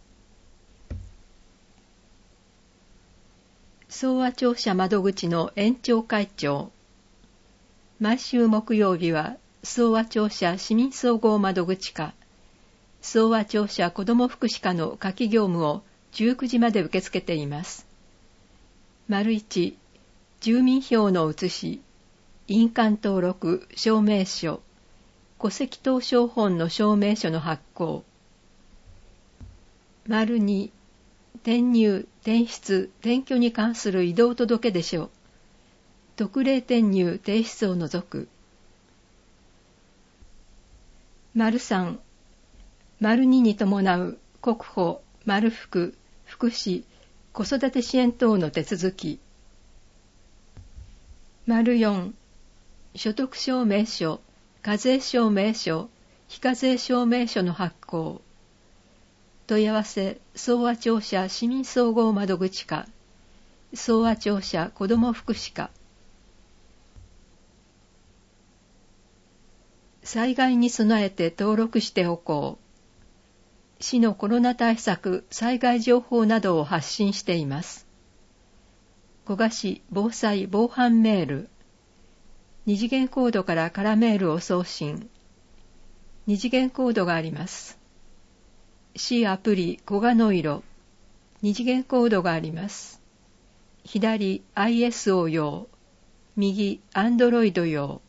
総和庁舎窓口の園長会長。毎週木曜日は総和庁舎市民総合窓口課、総和庁舎子ども福祉課の夏季業務をじゅうくじまで受け付けています。丸いち、住民票の写し、印鑑登録証明書、戸籍謄証本の証明書の発行。丸に、転入、転出、転居に関する移動届出書。特例転入提出を除く。丸さん、丸にに伴う国保、丸福、福祉、子育て支援等の手続き。丸よん、所得証明書、課税証明書、非課税証明書の発行。問い合わせ、総和庁舎市民総合窓口課、総和庁舎子ども福祉課。災害に備えて登録しておこう。市のコロナ対策、災害情報などを発信しています。古賀市防災防犯メール。二次元コードから空メールを送信。二次元コードがあります。市アプリ古賀の色。二次元コードがあります。左 アイエスオー 用。 右アンドロイド用。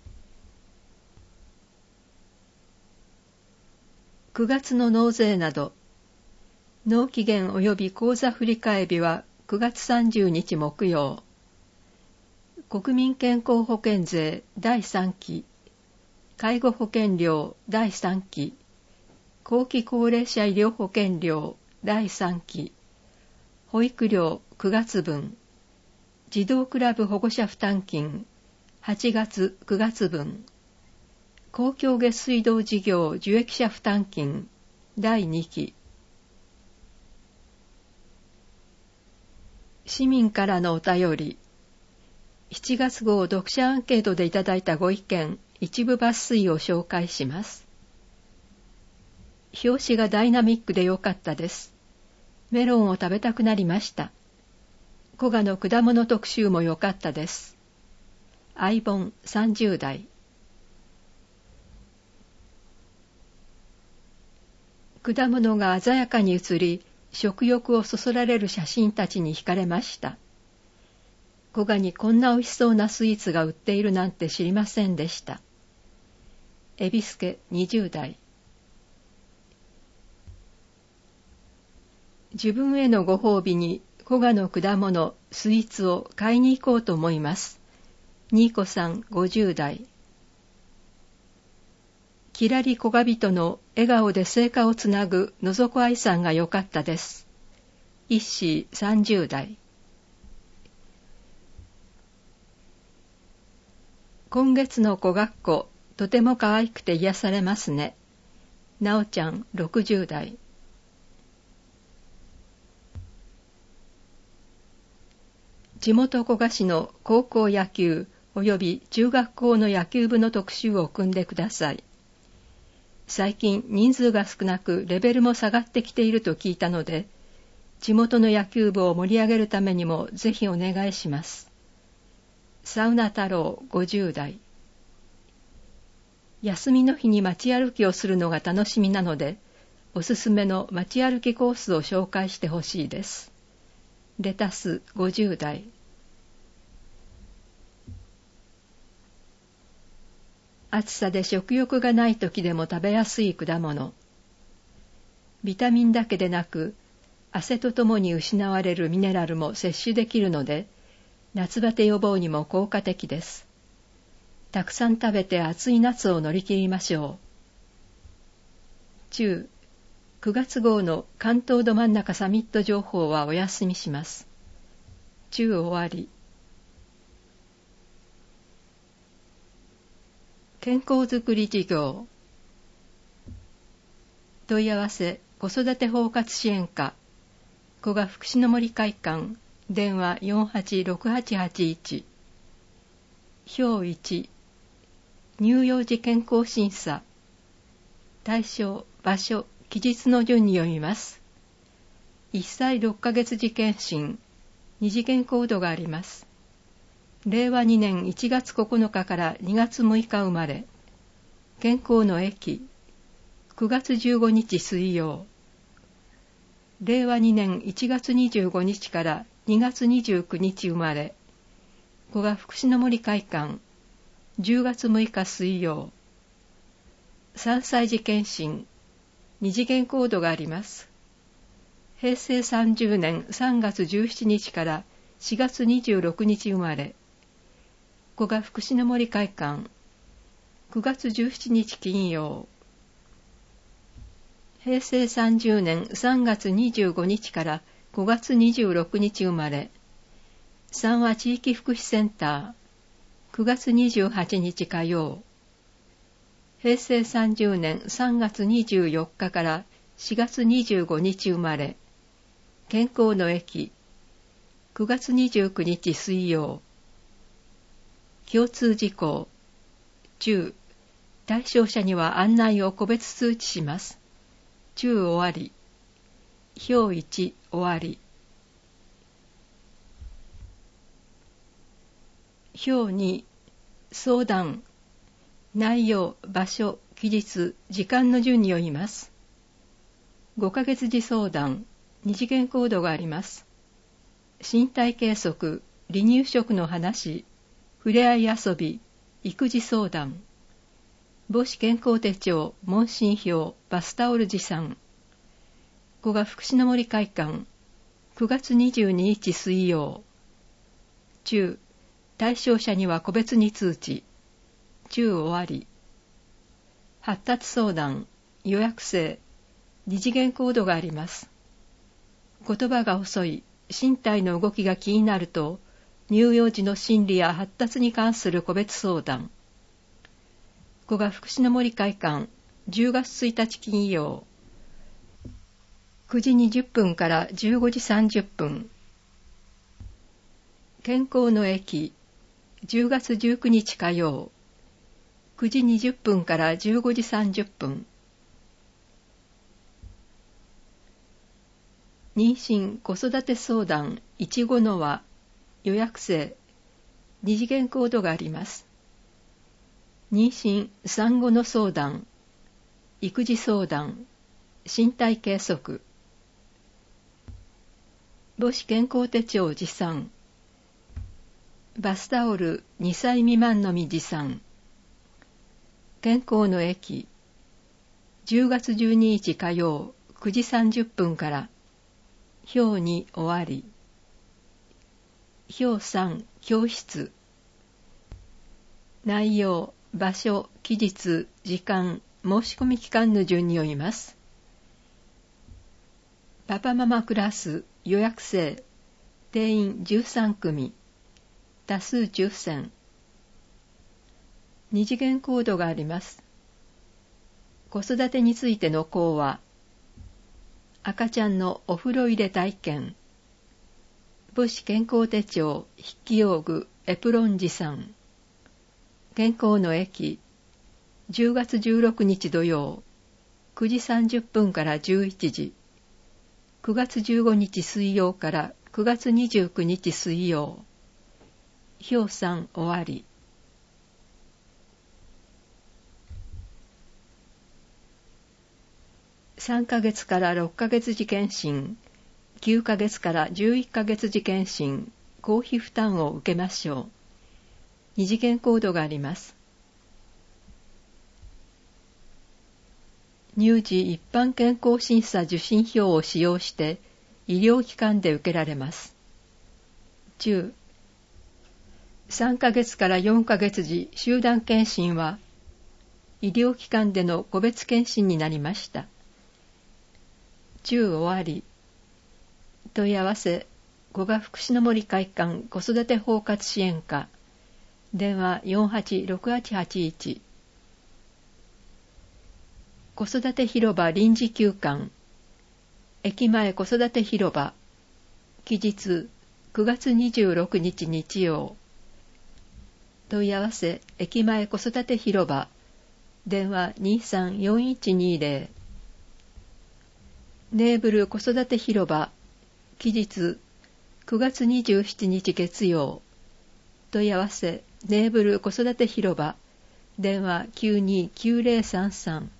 くがつの納税など。納期限及び口座振替日はくがつさんじゅうにち木曜。国民健康保険税だいさんき、介護保険料だいさんき、後期高齢者医療保険料だいさんき、保育料くがつ分、児童クラブ保護者負担金はちがつくがつ分、公共下水道事業受益者負担金だいにき。市民からのお便り。しちがつ号読者アンケートでいただいたご意見、一部抜粋を紹介します。表紙がダイナミックで良かったです。メロンを食べたくなりました。古賀の果物特集も良かったです。アイボンさんじゅうだい。果物が鮮やかに映り、食欲をそそられる写真たちに惹かれました。古賀にこんな美味しそうなスイーツが売っているなんて知りませんでした。エビスケにじゅうだい。自分へのご褒美に古賀の果物、スイーツを買いに行こうと思います。ニーコさんごじゅうだい。きらり小が人の笑顔で聖火をつなぐのぞこ愛さんが良かったです。イッシーさんじゅうだい。今月の小学校、とても可愛くて癒されますね。なおちゃんろくじゅうだい。地元古賀市の高校野球及び中学校の野球部の特集を組んでください。最近人数が少なくレベルも下がってきていると聞いたので、地元の野球部を盛り上げるためにもぜひお願いします。サウナ太郎ごじゅうだい。休みの日に街歩きをするのが楽しみなので、おすすめの街歩きコースを紹介してほしいです。レタスごじゅうだい。暑さで食欲がない時でも食べやすい果物。ビタミンだけでなく、汗とともに失われるミネラルも摂取できるので、夏バテ予防にも効果的です。たくさん食べて暑い夏を乗り切りましょう。中、くがつ号の関東ど真ん中サミット情報はお休みします。中終わり。健康づくり事業。問い合わせ子育て包括支援課古賀福祉の森会館電話 よんはちろくはちはちいち。表いち、乳幼児健康審査。対象、場所、期日の順に読みます。いっさいろっかげつ時検診、に次元コードがあります。れいわにねんいちがつここのかからにがつむいか生まれ。健康の駅、くがつじゅうごにち水曜。れいわにねんいちがつにじゅうごにちからにがつにじゅうくにち生まれ。古賀福祉の森会館、じゅうがつむいか水曜。さんさい児検診、に次元コードがあります。へいせいさんじゅうねんさんがつじゅうしちにちからしがつにじゅうろくにち生まれ。古賀福祉の森会館、くがつじゅうしちにち金曜。へいせいさんじゅうねんさんがつにじゅうごにちからごがつにじゅうろくにち生まれ。三和地域福祉センター、くがつにじゅうはちにち火曜。へいせいさんじゅうねんさんがつにじゅうよっかからしがつにじゅうごにち生まれ。健康の駅、くがつにじゅうくにち水曜。共通事項、中、対象者には案内を個別通知します。中終わり。表いち終わり。表に、相談、内容、場所、期日、時間の順に読みます。ごかげつ児相談、に次元コードがあります。身体計測、離乳食の話、 ふれあい遊び、育児相談、母子健康手帳、問診票、バスタオル持参。古賀福祉の森会館、くがつにじゅうににち水曜。中、対象者には個別に通知。中終わり。発達相談、予約制、二次元コードがあります。言葉が遅い、身体の動きが気になると、乳幼児の心理や発達に関する個別相談。古賀福祉の森会館、じゅうがつついたち金曜。くじにじゅっぷんからじゅうごじさんじゅっぷん。健康の駅、じゅうがつじゅうくにち火曜。くじにじゅっぷんからじゅうごじさんじゅっぷん。妊娠子育て相談いちごの輪、予約制、二次元コードがあります。妊娠産後の相談、育児相談、身体計測、母子健康手帳持参、バスタオルにさい未満のみ持参、健康の駅、じゅうがつじゅうににち火曜くじさんじゅっぷんから、表に終わり。表さん、教室。内容、場所、期日、時間、申し込み期間の順に読みます。パパママクラス、予約制、定員じゅうさんくみ、多数抽選。二次元コードがあります。子育てについての講話、赤ちゃんのお風呂入れ体験、母子健康手帳、筆記用具、エプロン持参、健康の駅、じゅうがつじゅうろくにち土曜、くじさんじゅっぷんからじゅういちじ、くがつじゅうごにち水曜からくがつにじゅうくにち水曜、表さん終わり。さんかげつからろっかげつ時検診、きゅうかげつからじゅういっかげつ時検診、公費負担を受けましょう。二次元コードがあります。乳児一般健康審査受診票を使用して医療機関で受けられます。中、さんかげつからよんかげつ時集団検診は医療機関での個別検診になりました。中終わり。問い合わせ、古賀福祉の森会館子育て包括支援課、電話 よんはちろくはちはちいち。子育て広場臨時休館、駅前子育て広場、期日くがつにじゅうろくにち日曜。問い合わせ、駅前子育て広場、電話 にさんよんいちにぜろ。ネーブル子育て広場、期日くがつにじゅうしちにち月曜。問い合わせ、ネーブル子育て広場、電話 きゅうにきゅうぜろさんさん。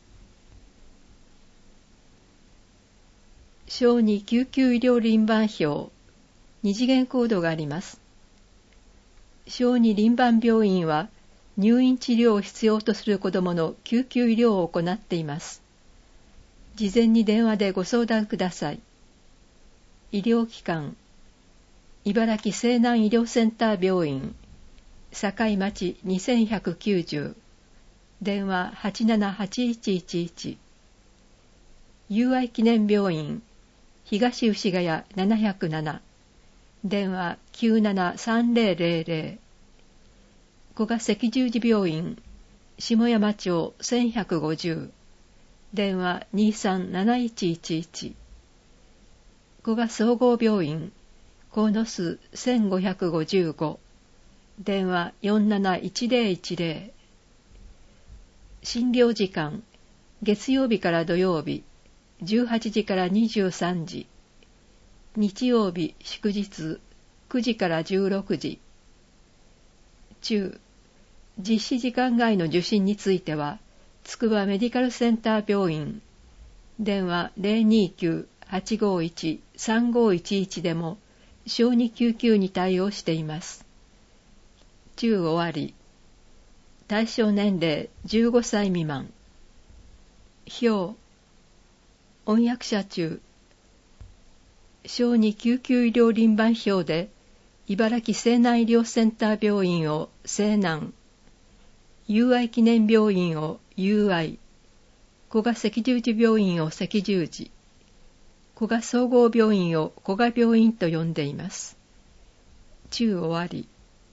小児救急医療輪番表、二次元コードがあります。小児輪番病院は入院治療を必要とする子どもの救急医療を行っています。事前に電話でご相談ください。医療機関、茨城西南医療センター病院、境町にせんひゃくきゅうじゅう、電話 はちななはちいちいちいち。友愛記念病院、東牛ヶ谷ななぜろなな、電話 きゅうななさんぜろぜろぜろ。古賀赤十字病院、下山町せんひゃくごじゅう、電話 にさんなないちいちいち。古賀総合病院、鴻巣せんごひゃくごじゅうご、電話 よんなないちぜろいちぜろ。診療時間、月曜日から土曜日、じゅうはちじからにじゅうさんじ、日曜日祝日、くじからじゅうろくじ。中、実施時間外の受診については、つくばメディカルセンター病院、電話 ゼロにきゅうはちごいちさんごいちいち でも小児救急に対応しています。 中終わり。対象年齢じゅうごさい未満。表。翻訳者中。小児救急医療輪番表で、茨城西南医療センター病院を西南、友愛記念病院を友愛、古賀赤十字病院を赤十字、古賀総合病院を古賀病院と呼んでいます。中終わり。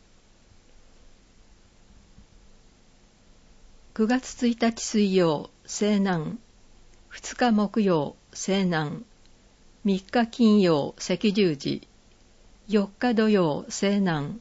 くがつついたち水曜、西南、ふつか木曜、西南、みっか金曜、赤十字、よっか土曜、西南、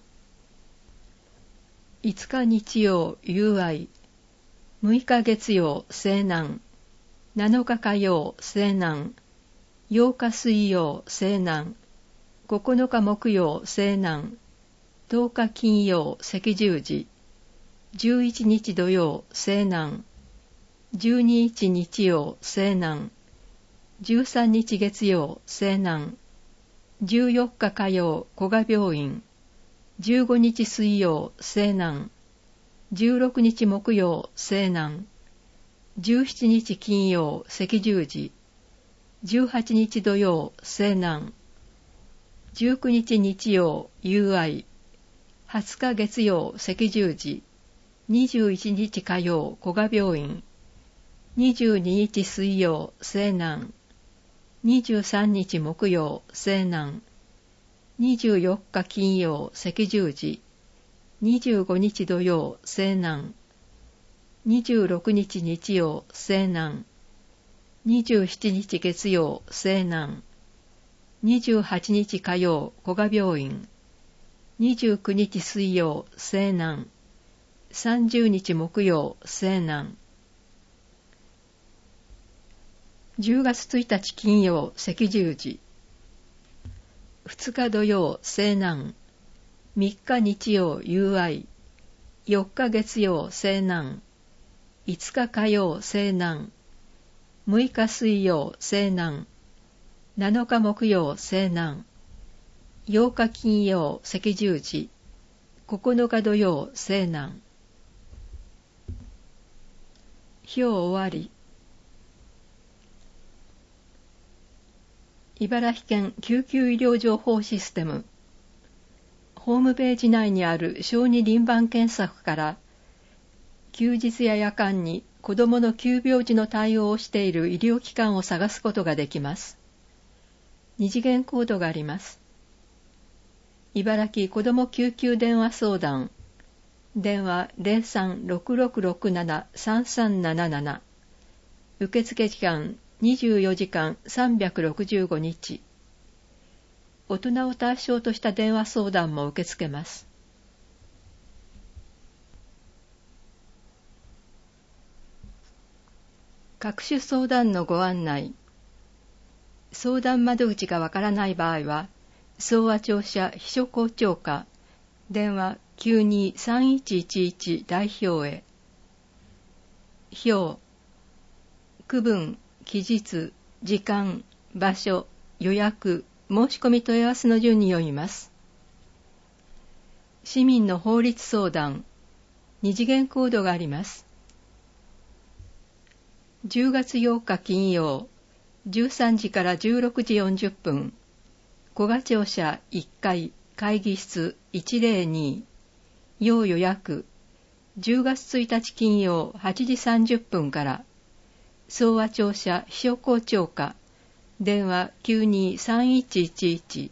いつか日曜、友愛、むいか月曜、西南、なのか火曜、西南、ようか水曜、西南、ここのか木曜、西南、とおか金曜、赤十字、じゅういちにち土曜、西南、じゅうににち日曜、西南、じゅうさんにち月曜、西南、じゅうよっか火曜、古賀病院、じゅうごにち水曜、西南、じゅうろくにち木曜、西南、じゅうしちにち金曜、赤十字、じゅうはちにち土曜、西南、じゅうくにち日曜、友愛、はつか月曜、赤十字、にじゅういちにち火曜、古賀病院、にじゅうににち水曜、西南、にじゅうさんにち木曜、西南、にじゅうよっか金曜、赤十字、にじゅうごにち土曜、西南、にじゅうろくにち日曜、西南、にじゅうしちにち月曜、西南、にじゅうはちにち火曜、古賀病院、にじゅうくにち水曜、西南、さんじゅうにち木曜、西南、じゅうがつついたち金曜、赤十字、ふつか土曜、西南、みっか日曜、友愛、よっか月曜、西南、いつか火曜、西南、むいか水曜、西南、なのか木曜、西南、ようか金曜、赤十字、ここのか土曜、西南。表終わり。茨城県救急医療情報システム。ホームページ内にある小児輪番検索から、休日や夜間に子どもの急病時の対応をしている医療機関を探すことができます。二次元コードがあります。茨城子ども救急電話相談。電話 ゼロさん ろくろくろくなな さんさんなななな。受付時間にじゅうよじかんさんびゃくろくじゅうごにち。大人を対象とした電話相談も受け付けます。各種相談のご案内。相談窓口がわからない場合は、総和庁舎秘書校長課、電話 きゅうにさんいちいちいち 代表へ。表。区分、期日、時間、場所、予約、申し込み問い合わせの順に読みます。市民の法律相談、二次元コードがあります。じゅうがつようか金曜、じゅうさんじからじゅうろくじよんじゅっぷん、古賀庁舎いっかい会議室いちまるに、要予約、じゅうがつついたち金曜はちじさんじゅっぷんから、総和庁舎秘書校長課、電話 きゅうにさんいちいちいち。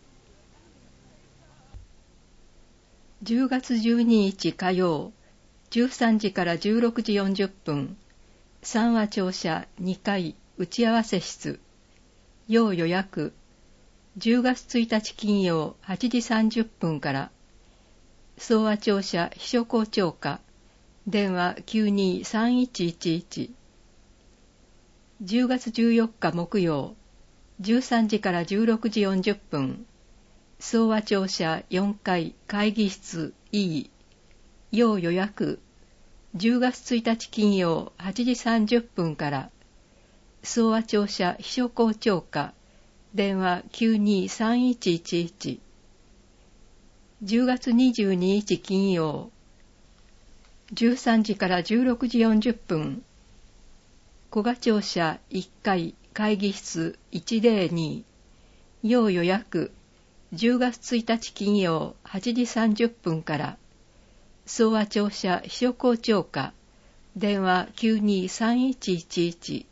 じゅうがつじゅうににち火曜、じゅうさんじからじゅうろくじよんじゅっぷん、三和庁舎にかい打ち合わせ室、要予約、じゅうがつついたち金曜はちじさんじゅっぷんから、総和庁舎秘書校長課、電話 きゅうにさんいちいちいち。じゅうがつじゅうよっか木曜、じゅうさんじからじゅうろくじよんじゅっぷん、総和庁舎よんかい会議室 E、要予約、じゅうがつついたち金曜はちじさんじゅっぷんから、総和庁舎秘書校長課、電話 きゅうにさんいちいちいち。 じゅうがつにじゅうににち金曜、じゅうさんじからじゅうろくじよんじゅっぷん、古賀庁舎いっかい会議室いちまるに、要予約、じゅうがつついたち金曜はちじさんじゅっぷんから、総和庁舎秘書校長課、電話 きゅうにさんいちいちいち。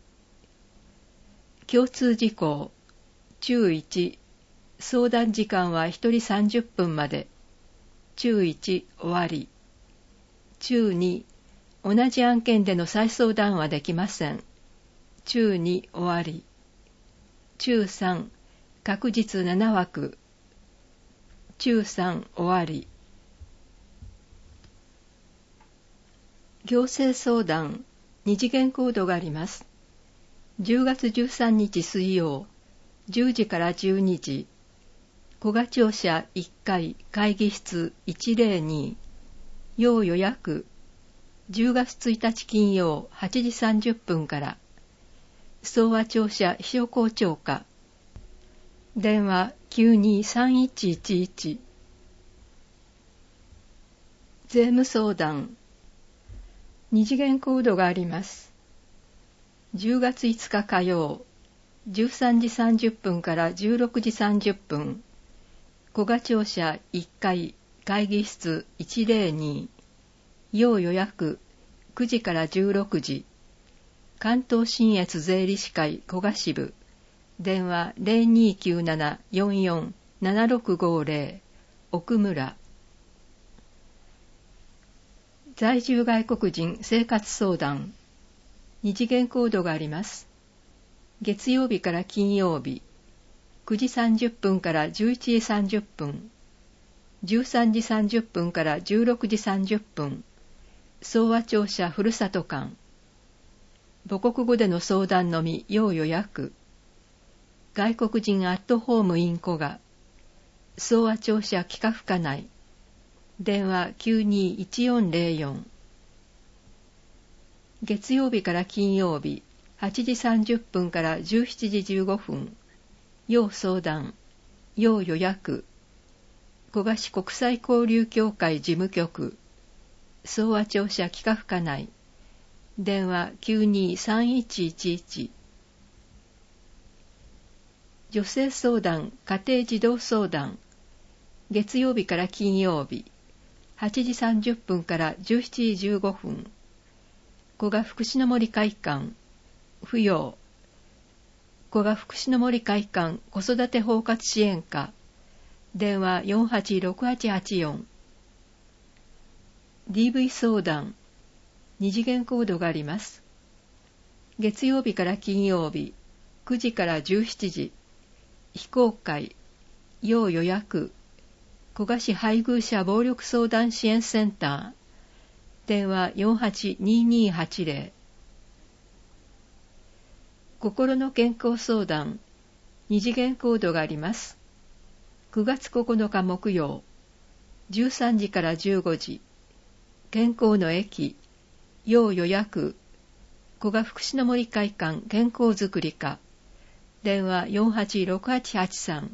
共通事項、注いち、相談時間はひとりさんじゅっぷんまで。注いち、終わり。注に、同じ案件での再相談はできません。注に、終わり。注さん、確実ななわく。注さん、終わり。行政相談、二次元コードがあります。じゅうがつじゅうさんにち水曜、じゅうじからじゅうにじ、古賀庁舎いっかい会議室いちまるに、要予約、じゅうがつついたち金曜はちじさんじゅっぷんから、総和庁舎秘書校長課、電話 きゅうにさんいちいちいち。税務相談、二次元コードがあります。じゅうがついつか火曜、じゅうさんじさんじゅっぷんからじゅうろくじさんじゅっぷん、古賀庁舎いっかい会議室いちまるに、要予約くじからじゅうろくじ、関東信越税理士会古賀支部、電話 ゼロにきゅうなな よんよん ななろくごゼロ、奥村。在住外国人生活相談、二次元コードがあります。月曜日から金曜日、くじさんじゅっぷんからじゅういちじさんじゅっぷん、じゅうさんじさんじゅっぷんからじゅうろくじさんじゅっぷん、総和庁舎ふるさと館。母国語での相談のみ要予約。外国人アットホームイン古賀。総和庁舎企画課内。電話 きゅうにいちよんゼロよん。月曜日から金曜日、はちじさんじゅっぷんからじゅうしちじじゅうごふん。要相談、要予約。古賀市国際交流協会事務局。総和庁舎企画課内。電話 きゅうにさんいちいちいち。女性相談、家庭児童相談。月曜日から金曜日、はちじさんじゅっぷんからじゅうしちじじゅうごふん。古賀福祉の森会館、扶養。古賀福祉の森会館子育て包括支援課。電話 よんはちろくはちはちよん。ディーブイ 相談、二次元コードがあります。月曜日から金曜日、くじからじゅうしちじ、非公開、要予約、古賀市配偶者暴力相談支援センター、電話 よんはちににはちゼロ。心の健康相談、二次元コードがあります。くがつここのか木曜、じゅうさんじからじゅうごじ、健康の駅、要予約、古賀福祉の森会館健康づくり課、電話 よんはちろくはちはちさん。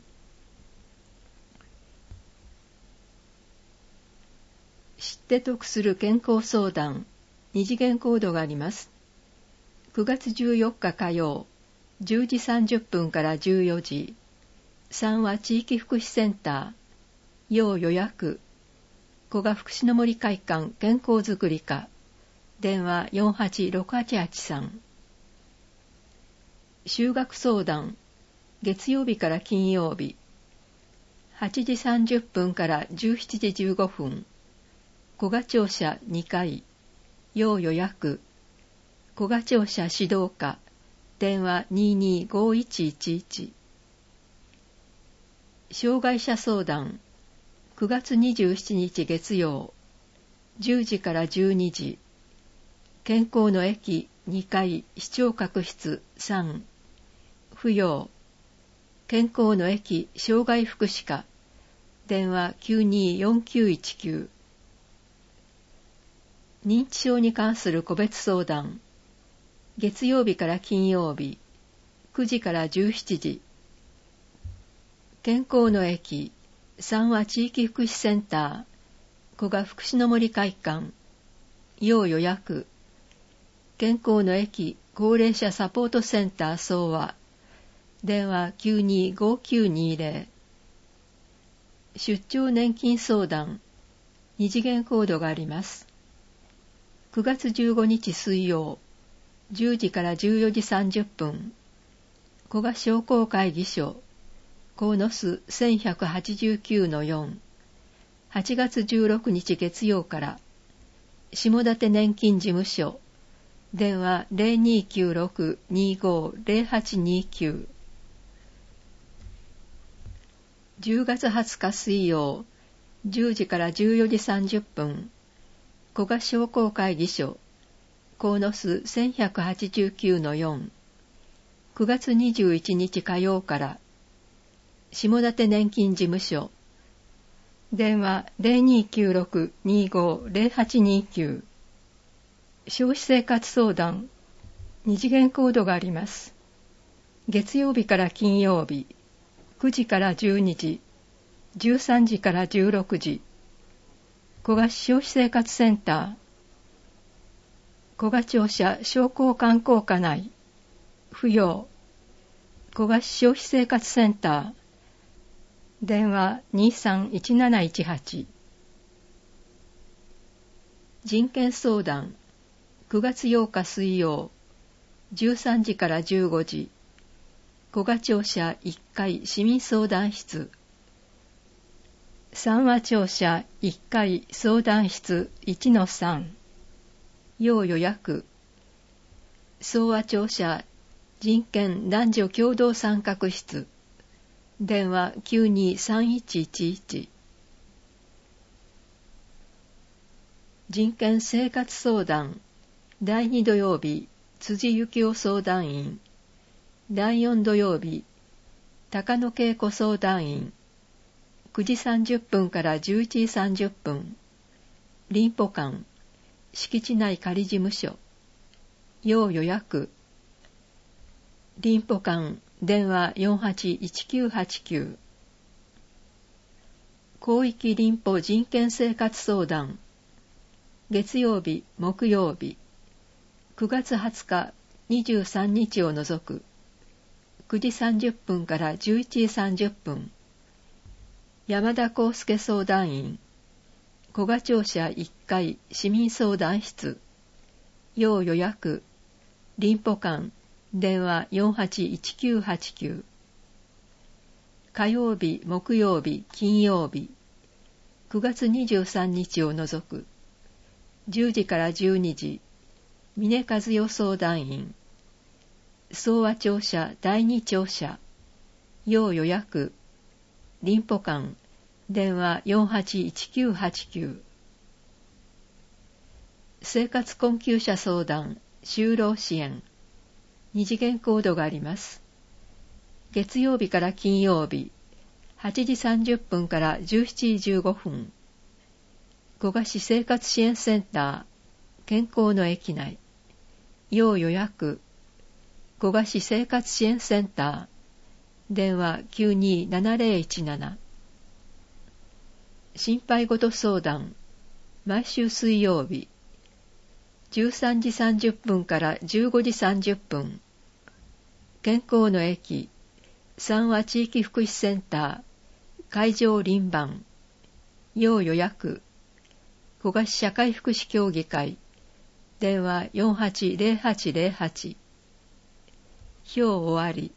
知って得する健康相談、二次元コードがあります。くがつじゅうよっか火曜、じゅうじさんじゅっぷんからじゅうよじ、三和地域福祉センター、要予約、古賀福祉の森会館健康づくり課、電話 よんはちろくはちはちさん。就学相談、月曜日から金曜日、はちじさんじゅっぷんからじゅうしちじじゅうごふん、古賀庁舎にかい、要予約、古賀庁舎指導課、電話 ににごいちいちいち。障害者相談、くがつにじゅうしちにち月曜、じゅうじからじゅうにじ、健康の駅にかい視聴覚室さん、扶養、健康の駅障害福祉課、電話 きゅうによんきゅういちきゅう。認知症に関する個別相談、月曜日から金曜日、くじからじゅうしちじ、健康の駅三和地域福祉センター、古賀福祉の森会館、要予約、健康の駅高齢者サポートセンター総和、電話 きゅうにーごーきゅうにーぜろ、出張年金相談、二次元コードがあります。くがつじゅうごにち水曜、じゅうじからじゅうよじさんじゅっぷん、古賀商工会議所、鴻巣 せんひゃくはちじゅうきゅうのよん、はちがつじゅうろくにち月曜から、下館年金事務所、電話 ゼロにーきゅうろくにーごーゼロはちにーきゅう、じゅうがつはつか水曜、じゅうじからじゅうよじさんじゅっぷん、古賀商工会議所、鴻巣 せんひゃくはちじゅうきゅうのよん、くがつにじゅういちにち火曜から、下館年金事務所、電話 ゼロにーきゅうろくにーごーゼロはちにーきゅう、消費生活相談、二次元コードがあります。月曜日から金曜日、くじからじゅうにじ、じゅうさんじからじゅうろくじ、古賀市消費生活センター、古賀庁舎商工観光課内、不要、古賀市消費生活センター、電話 にーさんいちなないちはち、人権相談、くがつようか水曜、じゅうさんじからじゅうごじ、古賀庁舎いっかい市民相談室、三和庁舎いっかい相談室 いちのさん、要予約、総和庁舎人権男女共同参画室、電話 きゅうにーさんいちいちいち、人権生活相談、だいに土曜日、辻幸夫相談員、だいよん土曜日、高野恵子相談員、くじさんじゅっぷんからじゅういちじさんじゅっぷん、林保館、敷地内仮事務所、要予約、林保館、電話 よんはちいちきゅうはちきゅう、広域林保人権生活相談、月曜日、木曜日、くがつはつか、にじゅうさんにちを除く、くじさんじゅっぷんからじゅういちじさんじゅっぷん、山田康介相談員、古賀庁舎いっかい市民相談室、要予約、林保館、電話 よんはちいちきゅうはちきゅう、火曜日、木曜日、金曜日、くがつにじゅうさんにちを除く、じゅうじからじゅうにじ、峰和代相談員、総和庁舎だいに庁舎、要予約、林保館、電話 よんはちいちきゅうはちきゅう、生活困窮者相談、就労支援、二次元コードがあります。月曜日から金曜日、はちじさんじゅっぷんからじゅうしちじじゅうごふん、古賀市生活支援センター、健康の駅内、要予約、古賀市生活支援センター、電話 きゅうにーななぜろいちなな、心配事相談、毎週水曜日、じゅうさんじさんじゅっぷんからじゅうごじさんじゅっぷん、健康の駅、三和地域福祉センター、会場輪番、要予約、古賀市社会福祉協議会、電話 よんはちぜろはちぜろはち、表終わり。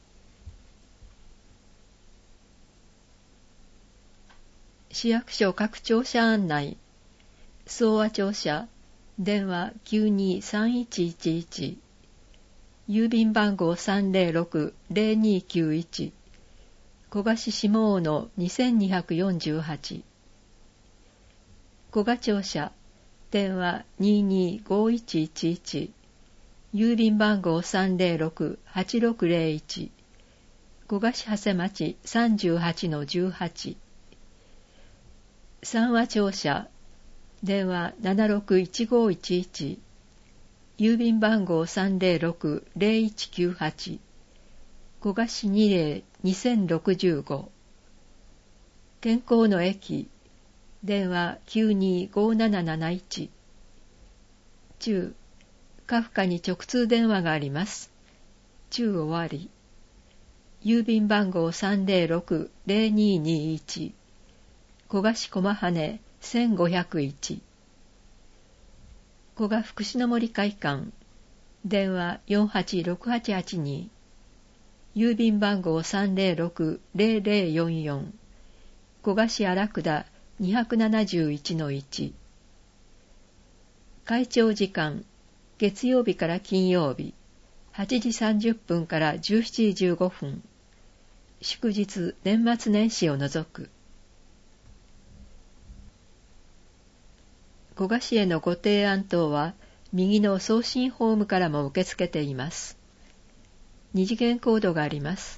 市役所各庁舎案内、総和庁舎、電話 きゅうにーさんいちいちいち、郵便番号 さんぜろろくぜろにきゅういち、古賀市下大野にせんにひゃくよんじゅうはち、古賀庁舎、電話 にーにーごーいちいちいち、郵便番号 さんぜろろくはちろくぜろいち、古賀市長谷町 さんじゅうはちのじゅうはち、三和庁舎、電話 ななろくいちごいちいち、郵便番号 さんぜろろくぜろいちきゅうはち、古賀市にぜろにせんろくじゅうご、 天候の駅、電話きゅうにごなななないち。中、カフカに直通電話があります。中終わり。郵便番号 さんぜろろくのぜろににいち。古賀市駒羽せんごひゃくいち。古賀福祉の森会館、電話よんはちろくはちはちに。郵便番号 さんぜろろくのぜろぜろよんよん。古賀市荒倉になないちのいち。会長時間、月曜日から金曜日、はちじさんじゅっぷんからじゅうしちじじゅうごふん。祝日、年末年始を除く。古賀市へのご提案等は、右の送信ホームからも受け付けています。二次元コードがあります。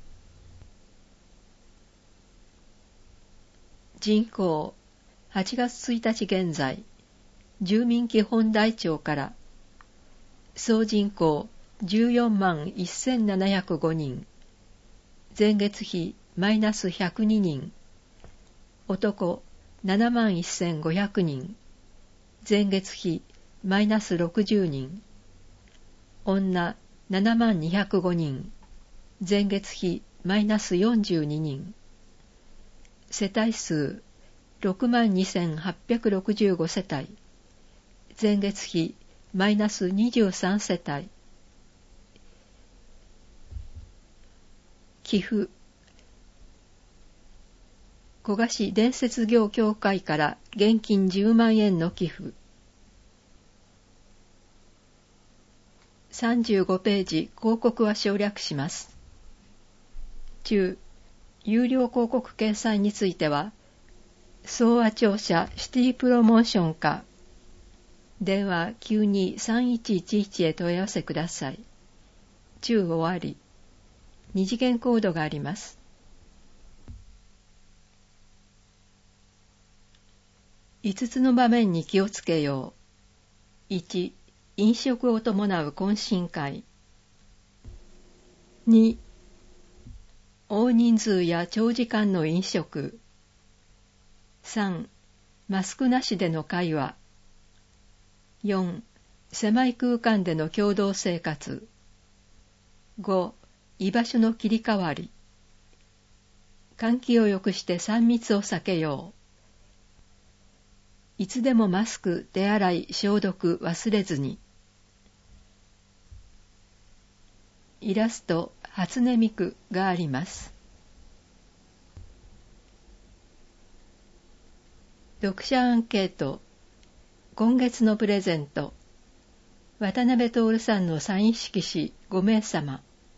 人口、はちがつついたち現在、住民基本台帳から、総人口じゅうよんまんせんななひゃくごにん、前月比マイナスひゃくににん、男ななまんせんごひゃくにん、前月比マイナスろくじゅうにん、女ななまんにひゃくごにん、前月比マイナスよんじゅうににん、世帯数ろくまんにせんはっぴゃくろくじゅうごせたい、前月比マイナスにじゅうさんせたい。寄付、古賀市伝説業協会から現金じゅうまんえんの寄付。さんじゅうごページ広告は省略します。中、有料広告掲載については、総和庁舎シティプロモーション課、電話きゅうにさんいちいちいちへ問い合わせください。中終わり。二次元コードがあります。いつつの場面に気をつけよう。いち、飲食を伴う懇親会。に、大人数や長時間の飲食。さん、マスクなしでの会話。よん、狭い空間での共同生活。ご、居場所の切り替わり。換気を良くしてさん密を避けよう。いつでもマスク、手洗い、消毒忘れずに。イラスト、初音ミクがあります。読者アンケート。今月のプレゼント。渡辺徹さんのサイン色紙ごめいさま。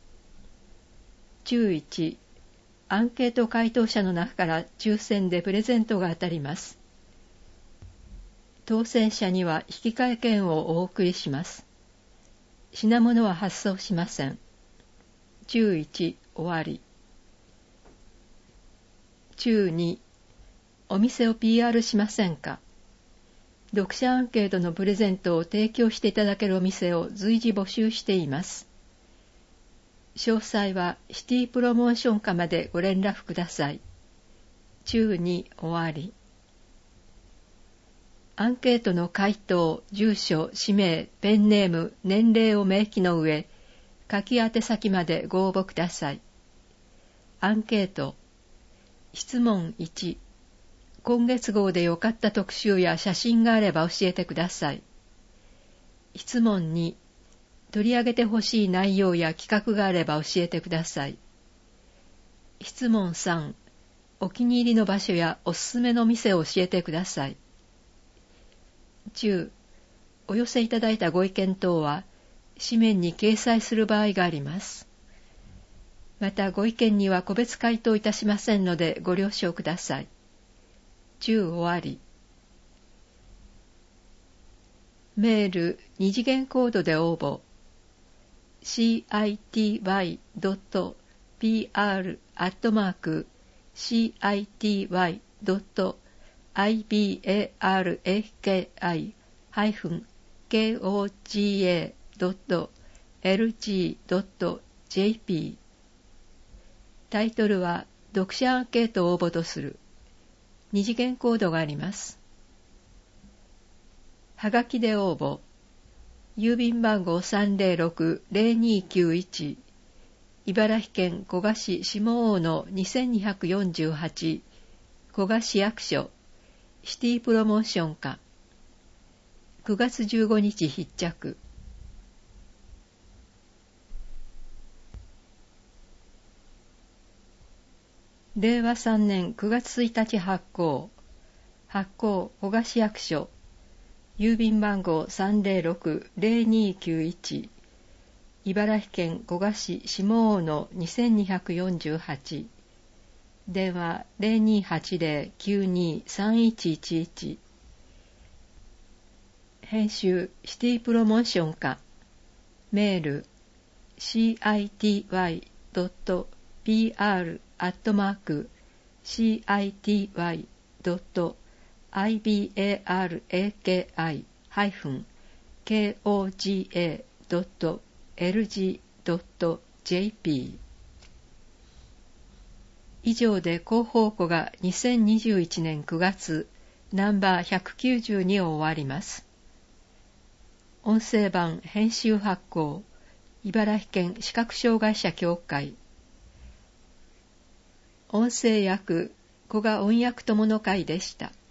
中いち、アンケート回答者の中から抽選でプレゼントが当たります。当選者には引換券をお送りします。品物は発送しません。中いち、終わり。中に、お店を ピーアール しませんか？読者アンケートのプレゼントを提供していただけるお店を随時募集しています。詳細はシティプロモーション課までご連絡ください。中に終わり。アンケートの回答、住所、氏名、ペンネーム、年齢を明記の上、書き宛先までご応募ください。アンケート。質問いち。今月号で良かった特集や写真があれば教えてください。質問に、取り上げてほしい内容や企画があれば教えてください。質問さん、お気に入りの場所やおすすめの店を教えてください。中、お寄せいただいたご意見等は、紙面に掲載する場合があります。またご意見には個別回答いたしませんのでご了承ください。中終わり。メール二次元コードで応募。シーアイティーワイドットピーアール アットマーク シーアイティーワイドットアイビーエーアールエーケーアイ ハイフン ケーオージーエードットエルジードットジェーピー タイトルは読者アンケートを応募とする。 二次元コードがあります。はがきで応募。郵便番号 さんぜろろく ぜろにきゅういち、茨城県古河市下大野にせんにひゃくよんじゅうはち、古河市役所、シティプロモーション課。くがつじゅうごにち必着。れいわさんねんくがつついたち発行。発行古河市役所。郵便番号 さんぜろろく ぜろにきゅういち、茨城県古河市下大野にせんにひゃくよんじゅうはち、電話 ゼロにはちゼロ きゅうにさんいちいちいち、編集シティプロモーション課、メール シーアイティーワイドットピーアール アットマーク シーアイティーワイドットアイビーエーアールエーケーアイ ハイフン ケーオージーエードットエルジードットジェーピー。 以上で広報庫がにせんにじゅういちねんくがつナンバーひゃくきゅうじゅうにを終わります。音声版編集発行茨城県視覚障害者協会。音声役古賀音訳友の会でした。